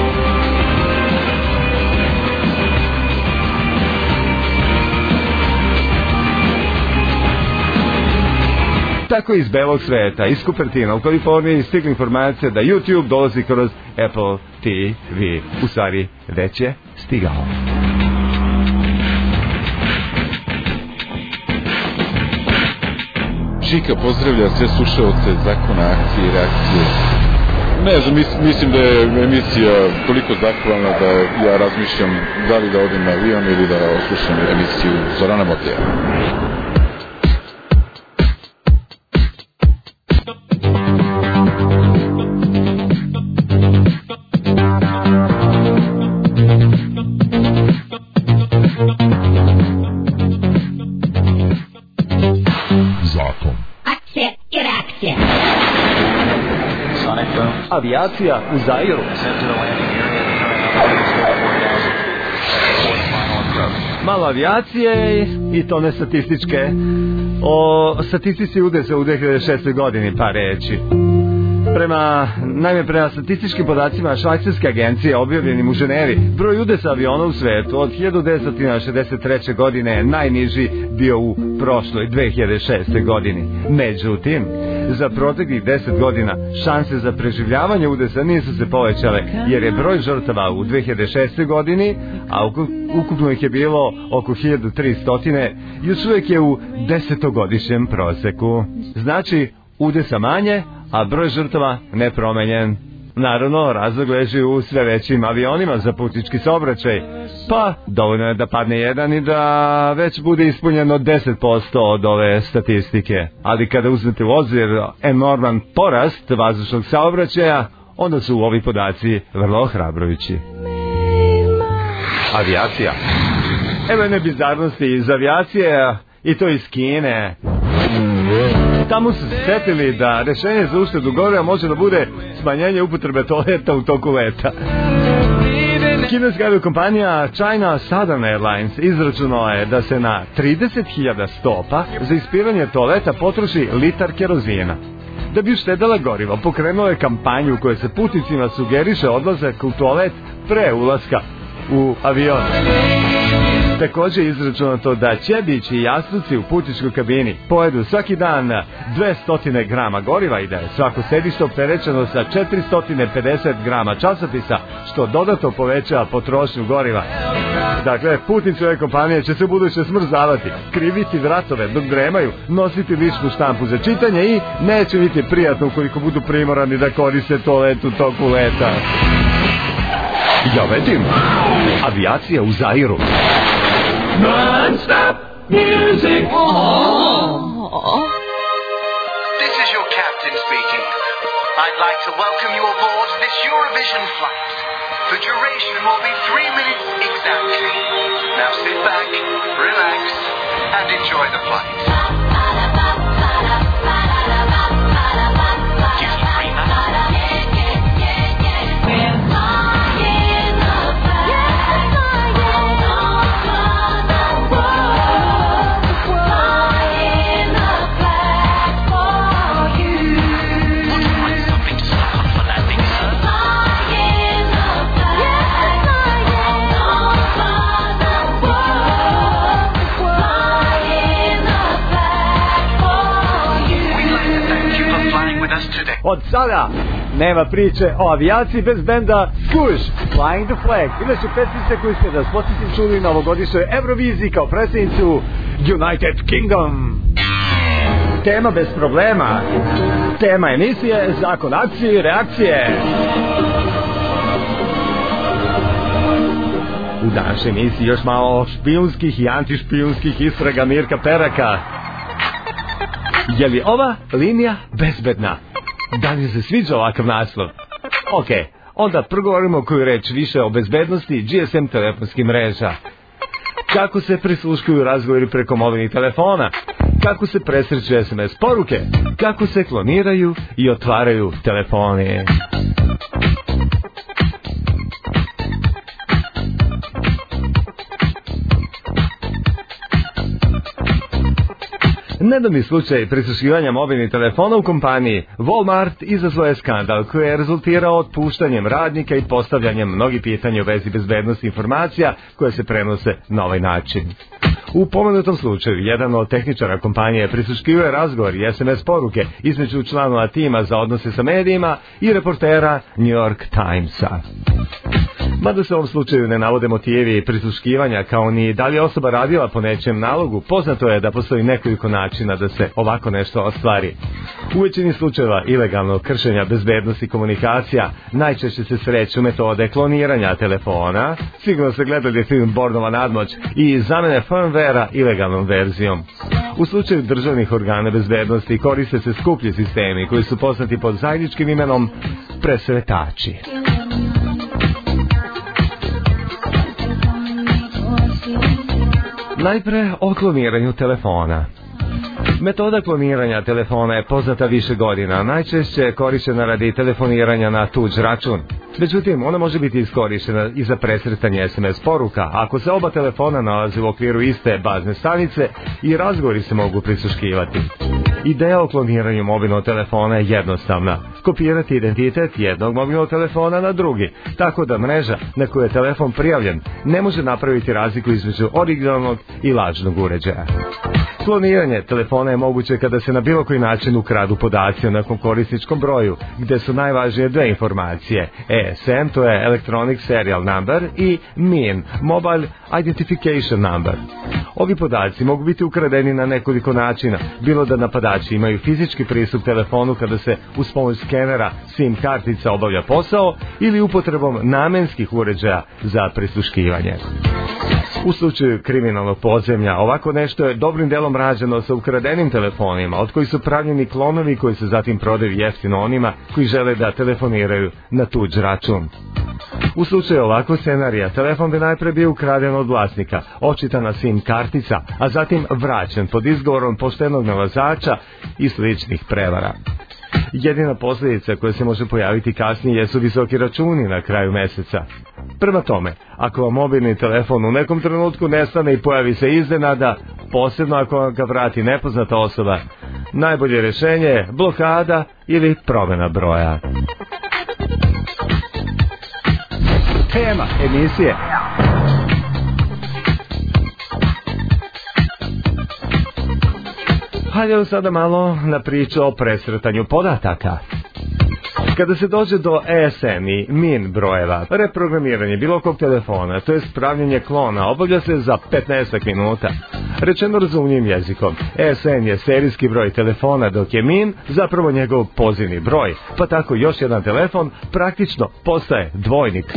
Tako iz belog sveta, iz Cupertina u Kaliforniji stigla informacija da YouTube dolazi kroz Apple T V. U stvari, već je stigao. Čika pozdravlja sve slušaoce Zakona akcije i reakcije. Ne znam, mis, mislim da je emisija toliko zahvalna da ja razmišljam da li da odem na avion ili da oslušam emisiju Zorana Moteja. Avijacija u Zairu. Malo avijacije i to ne statističke. O statistici udesa u dve hiljade šestoj godini pa reći. Prema, naime, prema statističkim podacima švajcarske agencije objavljenim u Ženevi, broj udesa aviona u svetu od hiljadu devetsto šezdeset treće. godine je najniži bio u prošloj dve hiljade šestoj. godini. Međutim, za proteklih deset godina šanse za preživljavanje udesa nisu se povećale, jer je broj žrtava u dve hiljade šestoj. godini, a ukupno ih je bilo oko hiljadu tristo, još uvijek je u desetogodišnjem proseku. Znači, udesa manje, a broj žrtava nepromenjen. Naravno, razlog leži u sve većim avionima za putnički saobraćaj, pa dovoljno je da padne jedan i da već bude ispunjeno deset posto od ove statistike. Ali kada uzmete u obzir enorman porast vazdušnog saobraćaja, onda su ovi podaci vrlo ohrabrujući. Avijacija. Evo jedne bizarnosti iz avijacije, i to iz Kine. Tamo su se setili da rešenje za uštedu goriva može da bude smanjenje upotrebe toaleta u toku leta. Kineska aviokompanija China Southern Airlines izračunala je da se na trideset hiljada stopa za ispiranje toaleta potroši litar kerozina. Da bi uštedela gorivo, pokrenula je kampanju u kojoj se putnicima sugeriše odlazak u toalet pre ulaska u avion. Također je izračunato da ćebići i jastuci u putničkoj kabini pojedu svaki dan dvesta grama goriva i da je svako sedište opterećeno sa četiristo pedeset grama časopisa, što dodatno povećava potrošnju goriva. Dakle, putnici ove kompanije će se u buduće smrzavati, kriviti vratove dok dremaju, nositi ličnu štampu za čitanje i neće biti prijatno ukoliko budu primorani da koriste toalet u toku leta. Ja vedim, avijacija u Zairu. Non-stop music. Oh. This is your captain speaking. I'd like to welcome you aboard this Eurovision flight. The duration will be three minutes exactly. Now sit back, relax, and enjoy the flight. Od sada nema priče o avijaciji bez benda Skuš, Flying the Flag. Inače pesmice koju ste da s podsjetim čuli na ovogodišnjoj Euroviziji kao predsjednicu United Kingdom. Tema bez problema. Tema emisije Zakon akcije i reakcije. U današnjoj emisiji još malo špijunskih i antišpijunskih istraga Mirka Peraka. Je li ova linija bezbedna? Da li se sviđa ovakav naslov? Ok, onda progovorimo koju reč više o bezbednosti G S M telefonskih mreža. Kako se prisluškuju razgovori preko mobilnih telefona? kako se presreću es em es poruke, kako se kloniraju i otvaraju telefoni. Nedavni slučaj prisluškivanja mobilnih telefona u kompaniji Walmart izazvao je skandal koji je rezultirao otpuštanjem radnika i postavljanjem mnogih pitanja u vezi bezbednosti informacija koje se prenose na ovaj način. U pomenutom slučaju, jedan od tehničara kompanije prisluškivao je razgovor i es em es poruke između članova tima za odnose sa medijima i reportera New York Timesa. Mada se u ovom slučaju ne navode motivi prisluškivanja kao ni da li je osoba radila po nečijem nalogu, poznato je da postoji nekoliko načina da se ovako nešto ostvari. U većini slučajeva ilegalnog kršenja bezbednosti komunikacija najčešće se sreću metode kloniranja telefona, sigurno ste gledali film Bornova nadmoć, i zamene firmwarea ilegalnom verzijom. U slučaju državnih organa bezbednosti koriste se skuplji sistemi koji su poznati pod zajedničkim imenom presretači. Najpre o kloniranju telefona. Metoda kloniranja telefona je poznata više godina, najčešće je korištena radi telefoniranja na tuđ račun. Međutim, ona može biti iskorištena i za presretanje es em es poruka, ako se oba telefona nalaze u okviru iste bazne stanice i razgovori se mogu prisluškivati. Ideja o kloniranju mobilnog telefona je jednostavna. Kopirati identitet jednog mobilnog telefona na drugi, tako da mreža na koju je telefon prijavljen ne može napraviti razliku između originalnog i lažnog uređaja. Kloniranje telefona je moguće kada se na bilo koji način ukradu podaci o nekom korisničkom broju, gde su najvažnije dve informacije, E S N, to je Electronic Serial Number, i M I N, Mobile Identification Number. Ovi podaci mogu biti ukradeni na nekoliko načina, bilo da napadači imaju fizički pristup telefonu kada se uz pomoć skenera SIM kartica obavlja posao ili upotrebom namenskih uređaja za prisluškivanje. U slučaju kriminalnog podzemlja, ovako nešto je dobrim delom rađeno sa ukradenim telefonima, od kojih su pravljeni klonovi koji se zatim prodaju jeftino onima koji žele da telefoniraju na tuđ račun. U slučaju ovakvog scenarija, telefon bi najpre bio ukraden od vlasnika, očitana SIM kartica, a zatim vraćen pod izgovorom poštenog nalazača i sličnih prevara. Jedina posljedica koja se može pojaviti kasnije jesu visoki računi na kraju meseca. Prema tome, ako vam mobilni telefon u nekom trenutku nestane i pojavi se iznenada, posebno ako ga vrati nepoznata osoba, najbolje rješenje je blokada ili promjena broja. Tema emisije. Hajdemo sada malo na priču o presretanju podataka. Kada se dođe do E S N i M I N brojeva, reprogramiranje bilo kog telefona, to je pravljenje klona, obavlja se za petnaest minuta. Rečeno razumljivim jezikom, E S N je serijski broj telefona, dok je M I N zapravo njegov pozivni broj, pa tako još jedan telefon praktično postaje dvojnik.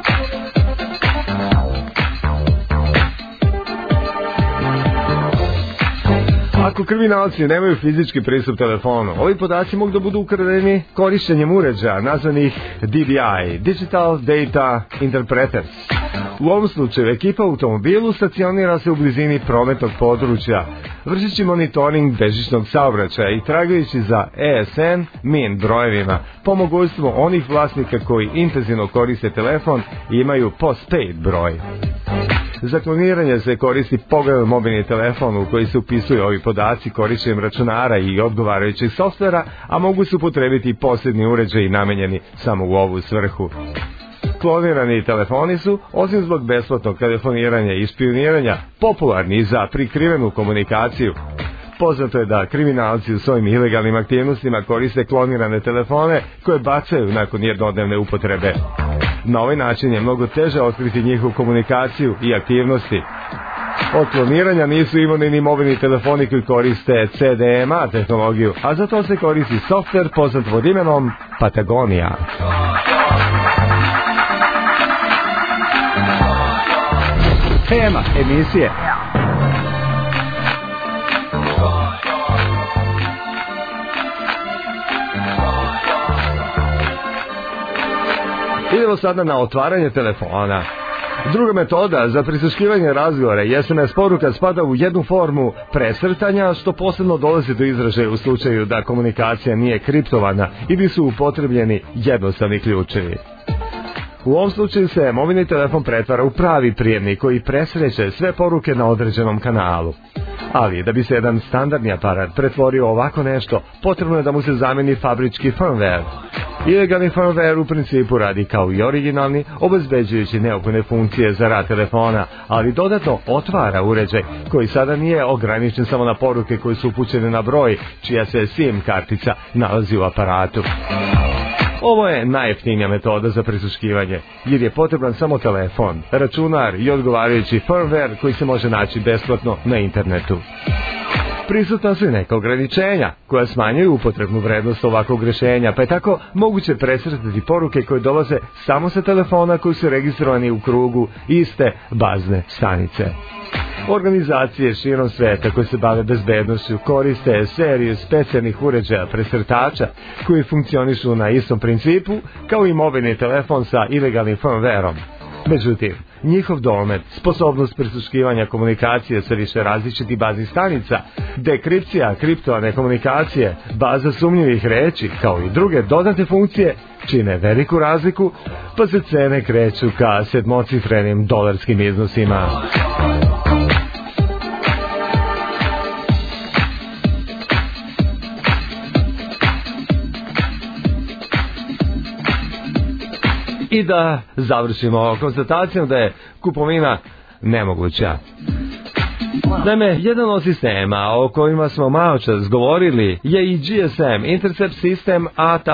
Ako kriminalci nemaju fizički pristup telefonu, ovi podaci mogu da budu ukradeni korištenjem uređaja nazvanih D D I, Digital Data Interpreters. U ovom slučaju ekipa u automobilu stacionira se u blizini prometnog područja, vršeći monitoring bežičnog saobraćaja i tragajući za E S N, M I N brojevima, po mogućstvu onih vlasnika koji intenzivno koriste telefon i imaju postpaid broj. Za kloniranje se koristi pogledan mobilni telefon u koji se upisuju ovi podaci korištenjem računara i odgovarajućeg softvera, a mogu se upotrebiti i posebni uređaji namenjeni samo u ovu svrhu. Klonirani telefoni su, osim zbog besplatnog telefoniranja i špijuniranja, popularni za prikrivenu komunikaciju. Poznato je da kriminalci u svojim ilegalnim aktivnostima koriste klonirane telefone koje bacaju nakon jednodnevne upotrebe. Na ovaj način je mnogo teže otkriti njihovu komunikaciju i aktivnosti. Od kloniranja nisu imuni ni mobilni telefoni koji koriste C D M A tehnologiju, a za to se koristi softver poznat pod imenom Patagonia. Tema emisije. Idemo sada na otvaranje telefona. Druga metoda za prisluškivanje razgovora i es em es poruka spada u jednu formu presrtanja, što posebno dolazi do izražaja u slučaju da komunikacija nije kriptovana ili su upotrebljeni jednostavni ključevi. U ovom slučaju se mobilni telefon pretvara u pravi prijemnik koji presreće sve poruke na određenom kanalu. Ali, da bi se jedan standardni aparat pretvorio ovako nešto, potrebno je da mu se zameni fabrički firmware. Ilegalni firmware u principu radi kao i originalni, obezbeđujući neophodne funkcije za rad telefona, ali dodatno otvara uređaj koji sada nije ograničen samo na poruke koje su upućene na broj čija se SIM kartica nalazi u aparatu. Ovo je najjeftinija metoda za prisluškivanje, jer je potreban samo telefon, računar i odgovarajući firmware koji se može naći besplatno na internetu. Prisutna su i neka ograničenja koja smanjuju upotrebnu vrednost ovakvog rešenja, pa je tako moguće presretati poruke koje dolaze samo sa telefona koji su registrovani u krugu iste bazne stanice. Organizacije širom sveta koje se bave bezbednošću koriste seriju specijalnih uređaja presretača koji funkcionišu na istom principu kao i mobilni telefon sa ilegalnim firmwareom. Međutim, njihov domet, sposobnost prisluškivanja komunikacije sa više različitih baznih stanica, dekripcija kriptovane komunikacije, baza sumnjivih reči, kao i druge dodatne funkcije, čine veliku razliku, pa se cene kreću ka sedmocifrenim dolarskim iznosima. I da završimo konstatacijom da je kupovina nemoguća. Naime, jedan od sistema o kojima smo malo čas govorili je i G S M, Intercept System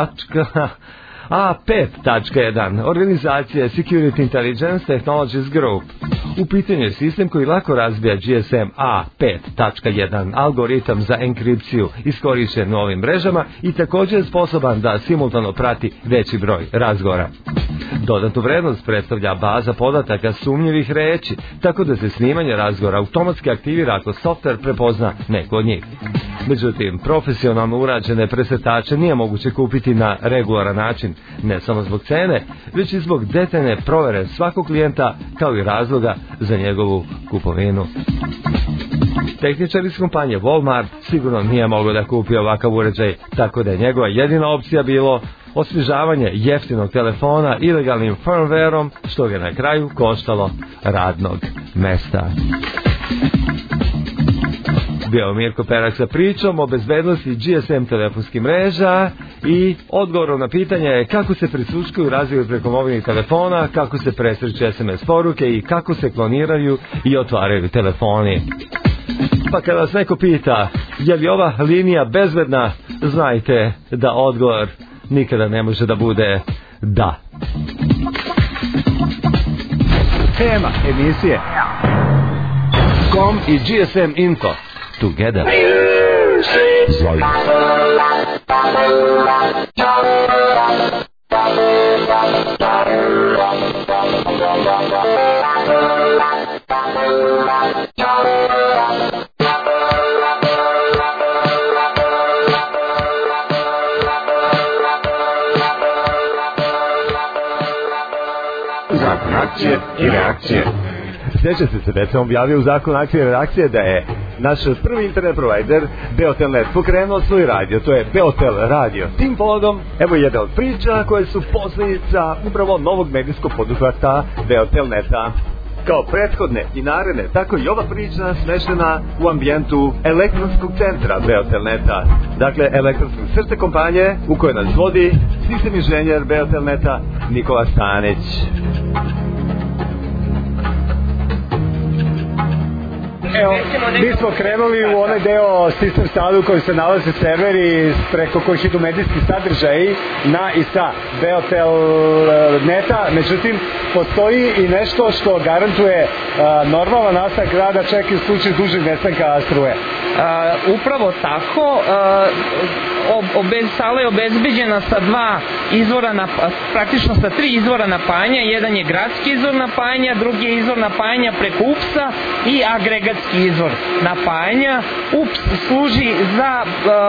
A pet tačka jedan, organizacije Security Intelligence Technologies Group. U pitanju je sistem koji lako razbija G S M A pet tačka jedan, algoritam za enkripciju iskorišten na ovim mrežama i također je sposoban da simultano prati veći broj razgovora. Dodatnu vrednost predstavlja baza podataka sumnjivih reči, tako da se snimanje razgovora automatski aktivira ako softver prepozna neko od njih. Međutim, profesionalno urađene presretače nije moguće kupiti na regularan način, ne samo zbog cene, već i zbog detaljne provere svakog klijenta kao i razloga za njegovu kupovinu. Tehničar iz kompanije Walmart sigurno nije mogao da kupi ovakav uređaj, tako da je njegova jedina opcija bilo osvježavanje jeftinog telefona ilegalnim firmwareom, što ga na kraju koštalo radnog mesta. Bio Mirko Perak sa pričom o bezbednosti G S M telefonskih mreža i odgovorom na pitanje je kako se prisluškuju razviju preko mobilnih telefona, kako se presreću es em es poruke i kako se kloniraju i otvaraju telefoni. Pa kada vas neko pita je li ova linija bezbedna, znajte da odgovor nikada ne može da bude da. Tema emisije Com i G S M Info Together. Zajedno. Zakon akcije i reakcije. Sjećate se da sam objavio u zakon akcije i reakcije da je naš prvi internet provider Beotelnet pokrenuo svoj radio, to je Beotel radio. Tim povodom, evo jedna od priča koje su posljedica upravo novog medijskog poduhvata Beotelneta. Kao prethodne i naredne, tako i ova priča smeštena u ambijentu elektronskog centra Beotelneta. Dakle, elektronskog srce kompanije u kojoj nas vodi sistem inženjer Beotelneta Nikola Stanić. Evo, mi smo krenuli u onaj deo sistem sadu koji se nalaze serveri preko kojih idu medijski sadržaji na i sa Beotel neta, međutim postoji i nešto što garantuje a, normalan nastavak rada čak i u slučaju dužeg nestanka struje. A, upravo tako, a, ob, obez, sala je obezbeđena sa dva izvora, na, praktično sa tri izvora napajanja, jedan je gradski izvor napajanja, drugi je izvor napajanja preko upsa i agregacija energetski izvor napajanja. Ups služi za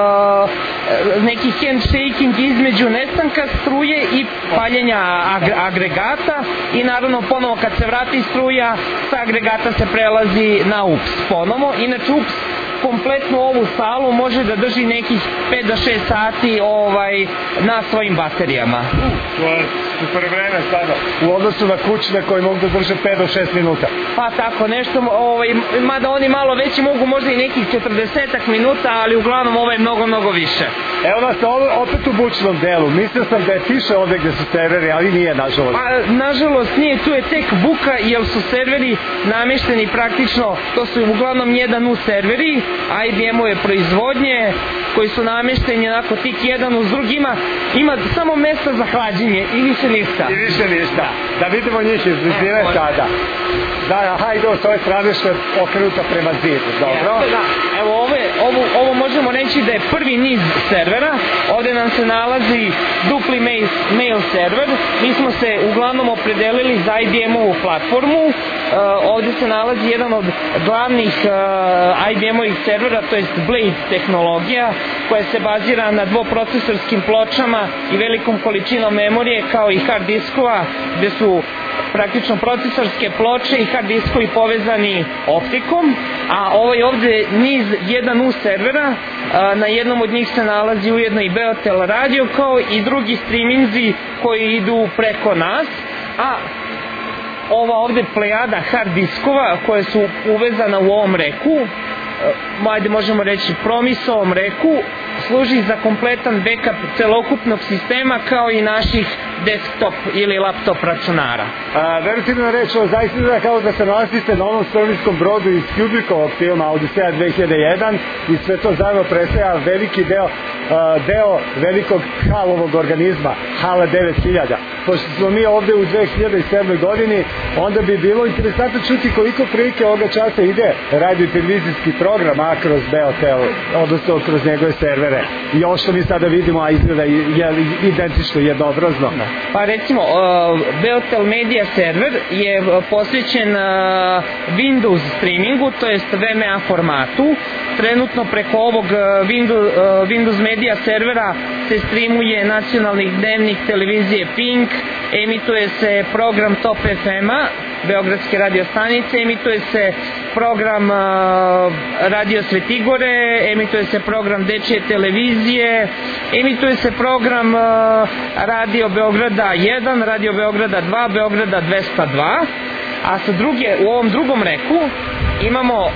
uh, neki handshaking između nestanka struje i paljenja ag- agregata i naravno ponovo kad se vrati struja sa agregata se prelazi na ups ponovo. Inače ups kompletnu ovu salu može da drži nekih pet do šest sati ovaj, na svojim baterijama. To je super vreme sada. U odnosu na kućne koji mogu da drže pet do šest minuta. Pa tako nešto, ovaj, mada oni malo veći mogu možda i nekih četrdeset minuta, ali uglavnom ovo je mnogo, mnogo više. Evo nas opet u bučnom delu. Mislio sam da je tiše ovde gde su serveri, ali nije nažalost. Pa nažalost nije, tu je tek buka jer su serveri namešteni praktično, to su uglavnom jedan u serveri, I B M-ove proizvodnje koji su namešteni onako tik jedan uz drug, ima, ima samo mesta za hlađenje i više ništa. I više ništa. Da vidimo njih iz blizine sada. Da, hajde s ove strane što je okrenuta prema zidu, dobro? Ja, da. Evo ovo, ovo, ovo možemo reći da je prvi niz servera. Ovde nam se nalazi dupli mail, mail server. Mi smo se uglavnom opredelili za I B M-ovu platformu. Uh, ovde se nalazi jedan od glavnih uh, I B M-ovih servera, to jest Blade tehnologija, koja se bazira na dvoprocesorskim pločama i velikom količinom memorije kao i hard diskova, gde su praktično procesorske ploče i hard diskovi povezani optikom, a ovaj ovde niz jedan u servera, na jednom od njih se nalazi ujedno i Beotel radio kao i drugi streaminzi koji idu preko nas, a ova ovde plejada hard diskova koje su uvezana u ovom reku, ajde možemo reći promisovom reku, služi za kompletan backup celokupnog sistema kao i naših desktop ili laptop računara. Verujte mi na reč, ovo zaista da kao da se nalazite na onom srbijskom brodu iz Kubrickovog filma Odiseja dve hiljade jedan i sve to zajedno predstavlja veliki deo, uh, deo velikog halovog organizma, HAL devet hiljada. Pošto smo mi ovde u dve hiljade sedmoj godini, onda bi bilo interesantno čuti koliko prilike ovoga časa ide radio i televizijski program, a kroz Beotel, odnosno kroz njegove servere. I ovo što mi sada vidimo, a izgleda je identično, jednoobrazno. Pa recimo, uh, Beotel Media server je posvećen uh, Windows streamingu, to jest V M A formatu. Trenutno preko ovog uh, Windows, uh, Windows Media servera se streamuje nacionalnih dnevnih televizije Pink, emituje se program Top F M-a, Beogradske radio stanice, emituje se program uh, Radio Svetigore, emituje se program Dečije televizije, emituje se program uh, Radio Beograda jedan, Radio Beograda dva, Beograda dvesta dva, a sa druge, u ovom drugom reku imamo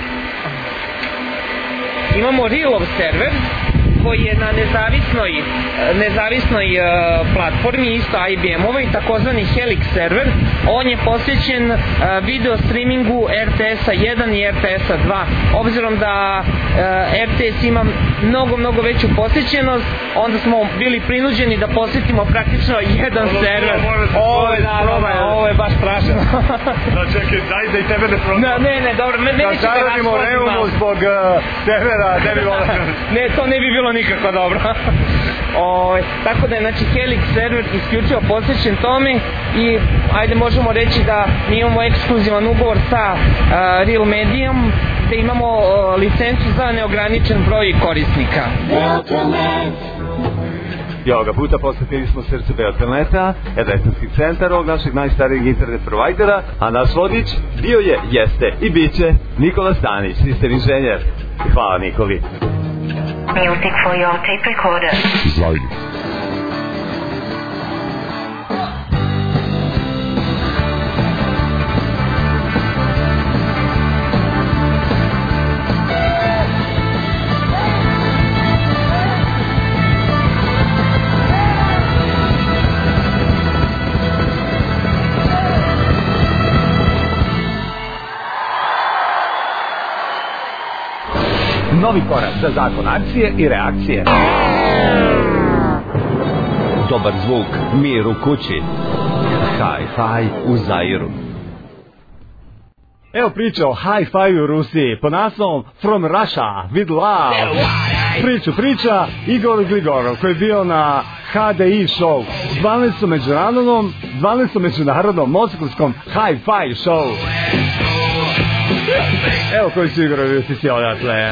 imamo Rilov server koji je na nezavisnoj, nezavisnoj uh, platformi, isto I B M-ovoj, takozvani Helix server. On je posvećen uh, video streamingu R T S-a jedan i R T S-a dva. Obzirom da uh, R T S ima mnogo, mnogo veću posjećenost, onda smo bili prinuđeni da posjetimo praktično jedan ovo, server. Ovo je, da, ovo je baš strašno. Da, čekaj, daj da i tebe ne probam. Da, ne, ne, dobro, me, da zaradimo reumu zbog uh, servera, ne bi volio. Ne, to ne bi bilo nikako dobro. O, tako da je znači Helix server isključivo posvećen tome i ajde možemo reći da mi imamo ekskluzivan ugovor sa uh, Real Medijom, da imamo uh, licencu za neograničen broj korisnika. I ovoga puta posvetili smo srce Beotelneta, edestinski centar ovog našeg najstarijeg internet provajdera, a naš vodič bio je, jeste i bit će Nikola Stanić, sistem inženjer. Hvala Nikoli. Music for your tape recorder. Zajdi. Novi korak za zakon akcije i reakcije. Dobar zvuk, mir u kući. Hi-fi u Zairu. Evo priča o hi-fi u Rusiji pod naslovom From Russia with Love. Priču priča Igor Gligorov koji je bio na H D I show, dvanaestom međunarodnom, dvanaestom međunarodnom moskovskom hi-fi show. Evo koji su igrali si odatle.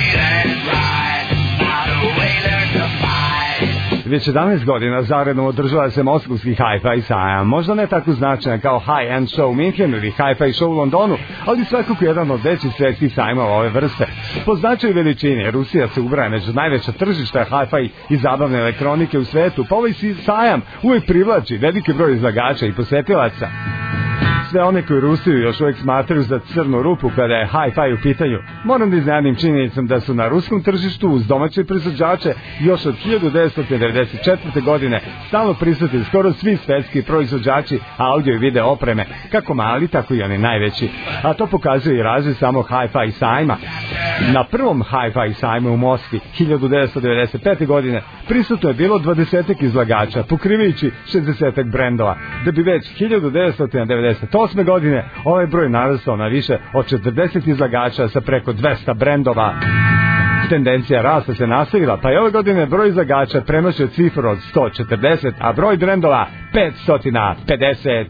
Već jedanaest godina zaredno održava se moskovski Hi-Fi sajam. Možda ne tako značajan kao High-End Show u Minhenu ili Hi-Fi Show u Londonu, ali svakako jedan od većih svetskih sajmova ove vrste. Po značaju veličine, Rusija se ubraja među najveća tržišta Hi-Fi i zabavne elektronike u svetu, pa ovaj sajam uvijek privlači veliki broj izlagača i posetilaca. Sve one koji Rusiju još uvijek smatraju za crnu rupu kada je Hi-Fi u pitanju, moram da iznenadim činjenicom da su na ruskom tržištu uz domaće proizvođače još od hiljadu devetsto devedeset četvrte. godine stalno prisutni skoro svi svetski proizvođači audio i video opreme, kako mali, tako i oni najveći. A to pokazuje i razvoj samog Hi-Fi sajma. Na prvom Hi-Fi sajmu u Moskvi hiljadu devetsto devedeset pete. godine prisutno je bilo dvadesetak izlagača, pokrivajući šezdesetak brendova, da bi već hiljadu devetsto devedeset osme. godine ovaj broj narastao na više od četrdeset izlagača sa preko dvesta brendova. Tendencija rasta se nastavila, pa je ove godine broj izlagača premašio cifru od sto četrdeset, a broj brendova petsto pedeset.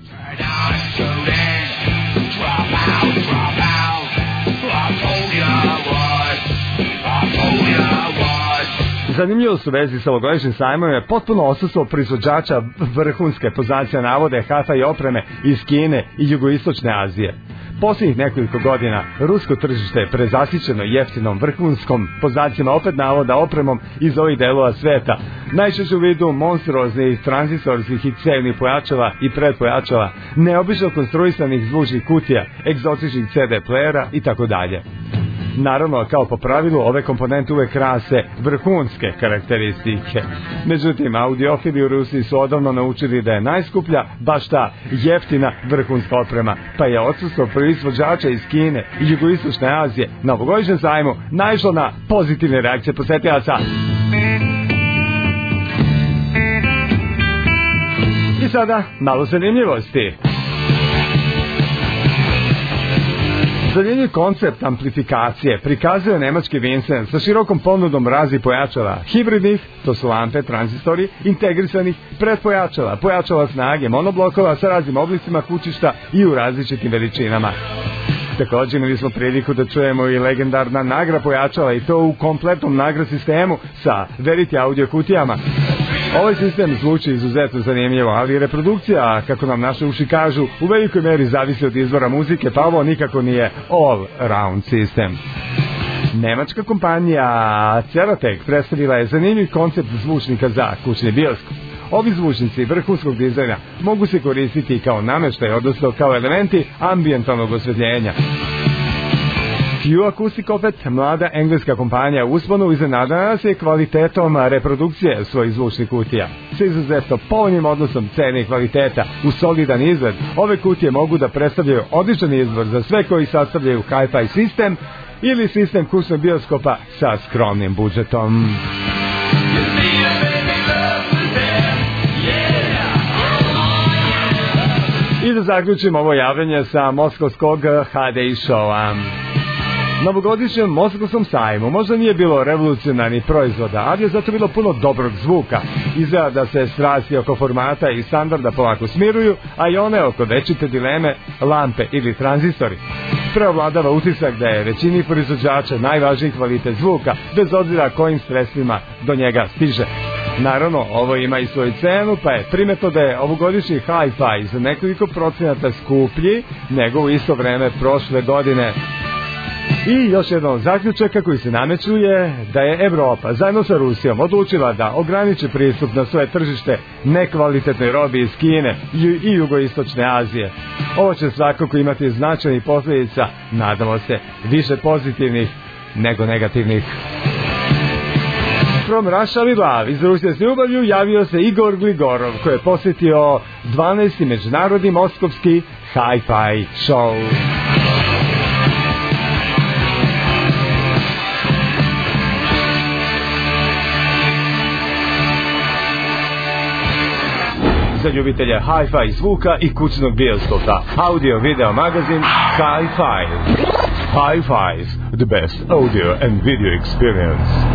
Zanimljivost u vezi sa ovogodišnjim sajmom je potpuno odsustvo proizvođača vrhunske, po znacima navode, Hi-Fi opreme iz Kine i jugoistočne Azije. Posljednjih nekoliko godina rusko tržište je prezasićeno jeftinom vrhunskom, po znacima opet navoda, opremom iz ovih delova sveta, najčešće u vidu monstruoznih tranzistorskih i cevnih pojačala i predpojačala, neobično konstruisanih zvučnih kutija, egzotičnih ce de plejera i tako dalje. Naravno, kao po pravilu, ove komponente uvek krase vrhunske karakteristike. Međutim, audiofili u Rusiji su odavno naučili da je najskuplja baš ta jeftina vrhunska oprema, pa je odsustvo proizvođača iz Kine i jugoistočne Azije na ovogodišnjem sajmu naišlo na pozitivne reakcije posetilaca. I sada, malo zanimljivosti. Zanimljiv koncept amplifikacije prikazuje nemački Vincent sa širokom ponudom razi pojačala, hibridnih, to su lampe, tranzistori, integrisanih, predpojačala, pojačala snage, monoblokova sa raznim oblicima kućišta i u različitim veličinama. Također imali smo priliku da čujemo i legendarna nagra pojačala, i to u kompletnom nagra sistemu sa Verity audio kutijama. Ovaj sistem zvuči izuzetno zanimljivo, ali reprodukcija, kako nam naše uši kažu, u velikoj meri zavisi od izvora muzike, pa ovo nikako nije all-round sistem. Nemačka kompanija Ceratec predstavila je zanimljiv koncept zvučnika za kućni bioskop. Ovi zvučnici vrhunskog dizajna mogu se koristiti kao nameštaj, odnosno kao elementi ambijentalnog osvetljenja. Q Acoustic opet, mlada engleska kompanija u usponu, iznenadila se kvalitetom reprodukcije svojih zvučnih kutija. Sa izuzetno povoljnim odnosom cene i kvaliteta u solidan izgled, ove kutije mogu da predstavljaju odličan izbor za sve koji sastavljaju Hi-Fi sistem ili sistem kućnog bioskopa sa skromnim budžetom. I da zaključimo ovo javljanje sa moskovskog ha de i showa. Novogodišnjem moskovskom sajmu možda nije bilo revolucionarnih proizvoda, ali je zato bilo puno dobrog zvuka. Izgleda da se strasti oko formata i standarda polako smiruju, a i one oko večite dileme, lampe ili tranzistori. Preovladava utisak da je većini proizvođača najvažniji kvalitet zvuka, bez obzira kojim sredstvima do njega stiže. Naravno, ovo ima i svoju cenu, pa je primetno da je ovogodišnji Hi-Fi za nekoliko procenata skuplji nego u isto vreme prošle godine. I još jedan od zaključaka koji se nameću je da je Evropa zajedno sa Rusijom odlučila da ograniči pristup na svoje tržište nekvalitetnoj robi iz Kine i jugoistočne Azije. Ovo će svakako imati značajnih posljedica, nadamo se, više pozitivnih nego negativnih. From Russia with Love, iz Rusije s ljubavlju javio se Igor Gligorov, koji je posjetio dvanaesti međunarodni moskovski Hi-Fi show. Za ljubitelje Hi-Fi zvuka i kućnog bioskopa, audio video magazin Hi-Fi. Hi-Fi's, the best audio and video experience.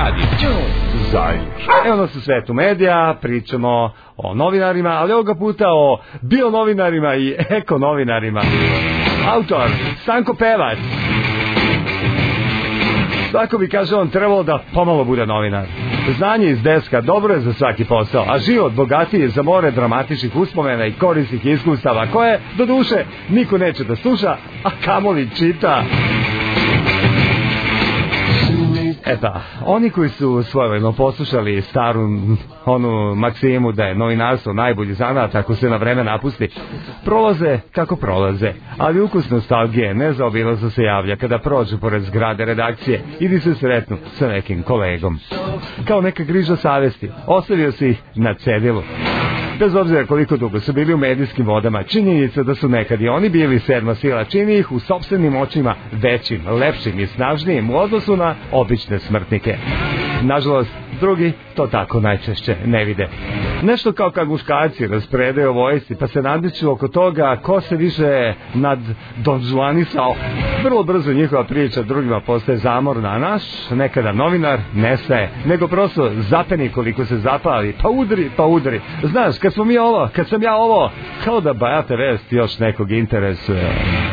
radio. Zajr. Evo nas u svetu medija, pričamo o novinarima, ali ovoga puta o bionovinarima i ekonovinarima. Autor, Stanko Pevac. Svako bi, kaže on, trebalo da pomalo bude novinar. Znanje iz deska dobro je za svaki posao, a život bogatiji je za more dramatičnih uspomena i korisnih iskustava, koje, do duše, niko neće da sluša, a kamoli čita. E pa, oni koji su svojevremeno poslušali staru onu maksimu da je novinarstvo najbolji zanat ako se na vreme napusti, prolaze kako prolaze, ali ukus nostalgije nezaobilazno se javlja kada prođu pored zgrade redakcije ili se sretnu sa nekim kolegom. Kao neka griža savesti, ostavio si ih na cedilu. Bez obzira koliko dugo su bili u medijskim vodama, činjenica da su nekad i oni bili sedma sila čini ih u sopstvenim očima većim, lepšim i snažnijim u odnosu na obične smrtnike. Nažalost, drugi to tako najčešće ne vide. Nešto kao kad muškarci raspredaju vojsci pa se nadmeću oko toga ko se više nad donžuanisao. Vrlo brzo njihova priča drugima postaje zamorna, a naš nekada novinar nestaje, nego prosto zapeni koliko se zapali, pa udri, pa udri. Znaš, kad smo mi ovo, kad sam ja ovo, kao da bajate vest još nekog interesuje.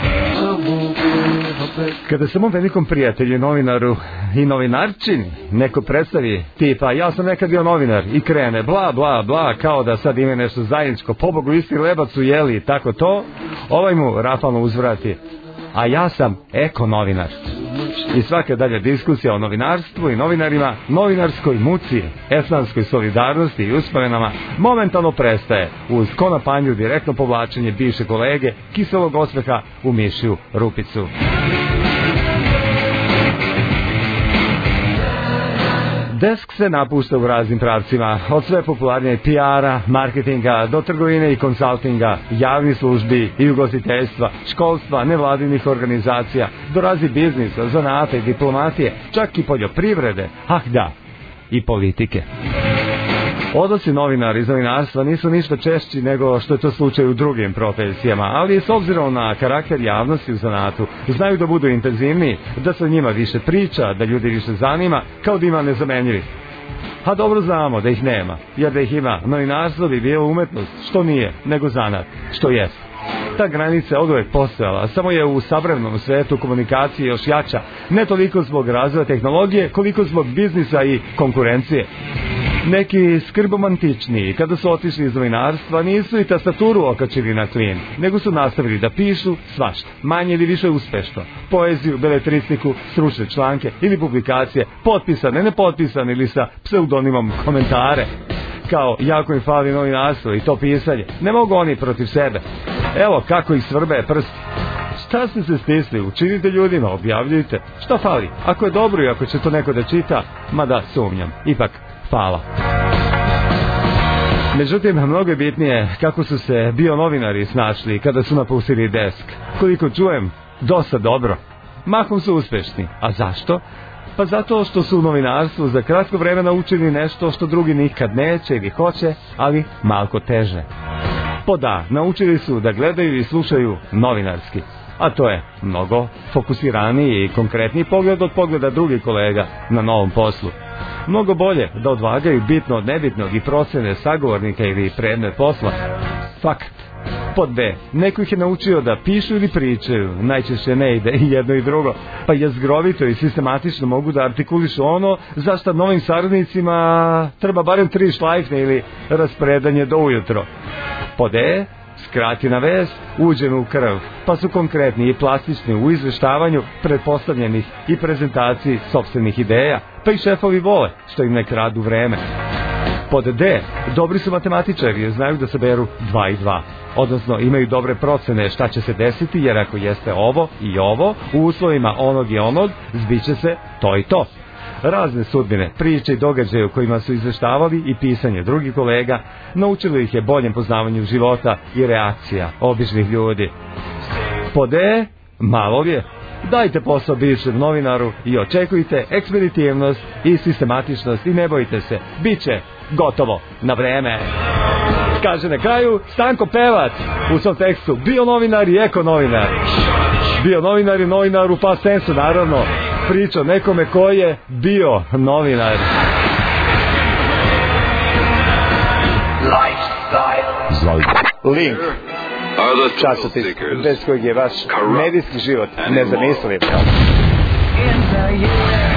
Kada se mom velikom prijatelju, novinaru i novinarčini neko predstavi tipa ja sam nekad bio novinar i krene bla bla bla kao da sad ima nešto zajedničko, pobogu isti lebac su jeli i tako to, ovaj mu rafalno uzvrati a ja sam ekonovinar. I svaka dalja diskusija o novinarstvu i novinarima, novinarskoj muci, esnanskoj solidarnosti i uspomenama momentalno prestaje uz konapanju direktno povlačenje bivše kolege kiselog osmeha u mišju rupicu. Desk se napušta u raznim pravcima, od sve popularnije P R-a, marketinga, do trgovine i konsultinga, javnih službi i ugostiteljstva, školstva, nevladinih organizacija, do raznih biznisa, zanata i diplomatije, čak i poljoprivrede, ah da, i politike. Odnosi novinara iz novinarstva nisu ništa češći nego što je to slučaj u drugim profesijama, ali s obzirom na karakter javnosti u zanatu, znaju da budu intenzivniji, da se njima više priča, da ljudi više zanima, kao da ima nezamenjivih. A dobro znamo da ih nema, jer da ih ima, novinarstvo bi bilo umetnost, što nije, nego zanat, što jest. Ta granica je oduvek postojala, samo je u savremenom svetu komunikacije još jača, ne toliko zbog razvoja tehnologije, koliko zbog biznisa i konkurencije. Neki skrbomantičniji, kada su otišli iz novinarstva, nisu i tastaturu okačili na klin, nego su nastavili da pišu svašta, manje ili više uspešno. Poeziju, beletristiku, stručne članke ili publikacije, potpisane, nepotpisane ili sa pseudonimom komentare. Kao, jako im fali novinarstvo i to pisanje. Ne mogu oni protiv sebe. Evo kako ih svrbe prsti. Šta ste se stisli? Učinite ljudima, objavljujte. Šta fali? Ako je dobro i ako će to neko da čita, mada sumnjam. Ipak, hvala. Međutim, mnogo je bitnije kako su se bionovinari snašli kada su napustili desk. Koliko čujem, dosta dobro. Mahom su uspešni. A zašto? Pa zato što su u novinarstvu za kratko vreme naučili nešto što drugi nikad neće ili hoće, ali malko teže. Po da, naučili su da gledaju i slušaju novinarski. A to je mnogo fokusiraniji i konkretniji pogled od pogleda drugih kolega na novom poslu. Mnogo bolje da odvagaju bitno od nebitnog i procene sagovornika ili predmet posla. Fakt. Pod B. Neko ih je naučio da pišu ili pričaju, najčešće ne ide i jedno i drugo, pa jezgrovito i sistematično mogu da artikulišu ono za šta novim saradnicima treba barem tri šlajfne ili raspredanje do ujutro. Pod E. Skrati na vest, uđenu u krv, pa su konkretni i plastični u izveštavanju pretpostavljenih i prezentaciji sopstvenih ideja, pa i šefovi vole što im ne kradu vreme. Pod D. Dobri su matematičari jer znaju da se beru dva i dva, odnosno imaju dobre procene šta će se desiti jer ako jeste ovo i ovo, u uslovima onog i onog, zbiće se to i to. Razne sudbine, priče i događaje u kojima su izveštavali i pisanje drugih kolega, naučili ih je boljem poznavanju života i reakcija običnih ljudi. Pod E, malo je. Dajte posao bivšem novinaru i očekujte ekspeditivnost i sistematičnost i ne bojite se, bit će gotovo na vreme. Kaže na kraju Stanko Pevac u svom tekstu bio novinar i ekonovinar. Bio novinar i novinar u past tensu, naravno. priča o nekome koji je bio novinar. Link, časopis bez kojeg je vaš medijski život nezamisliv.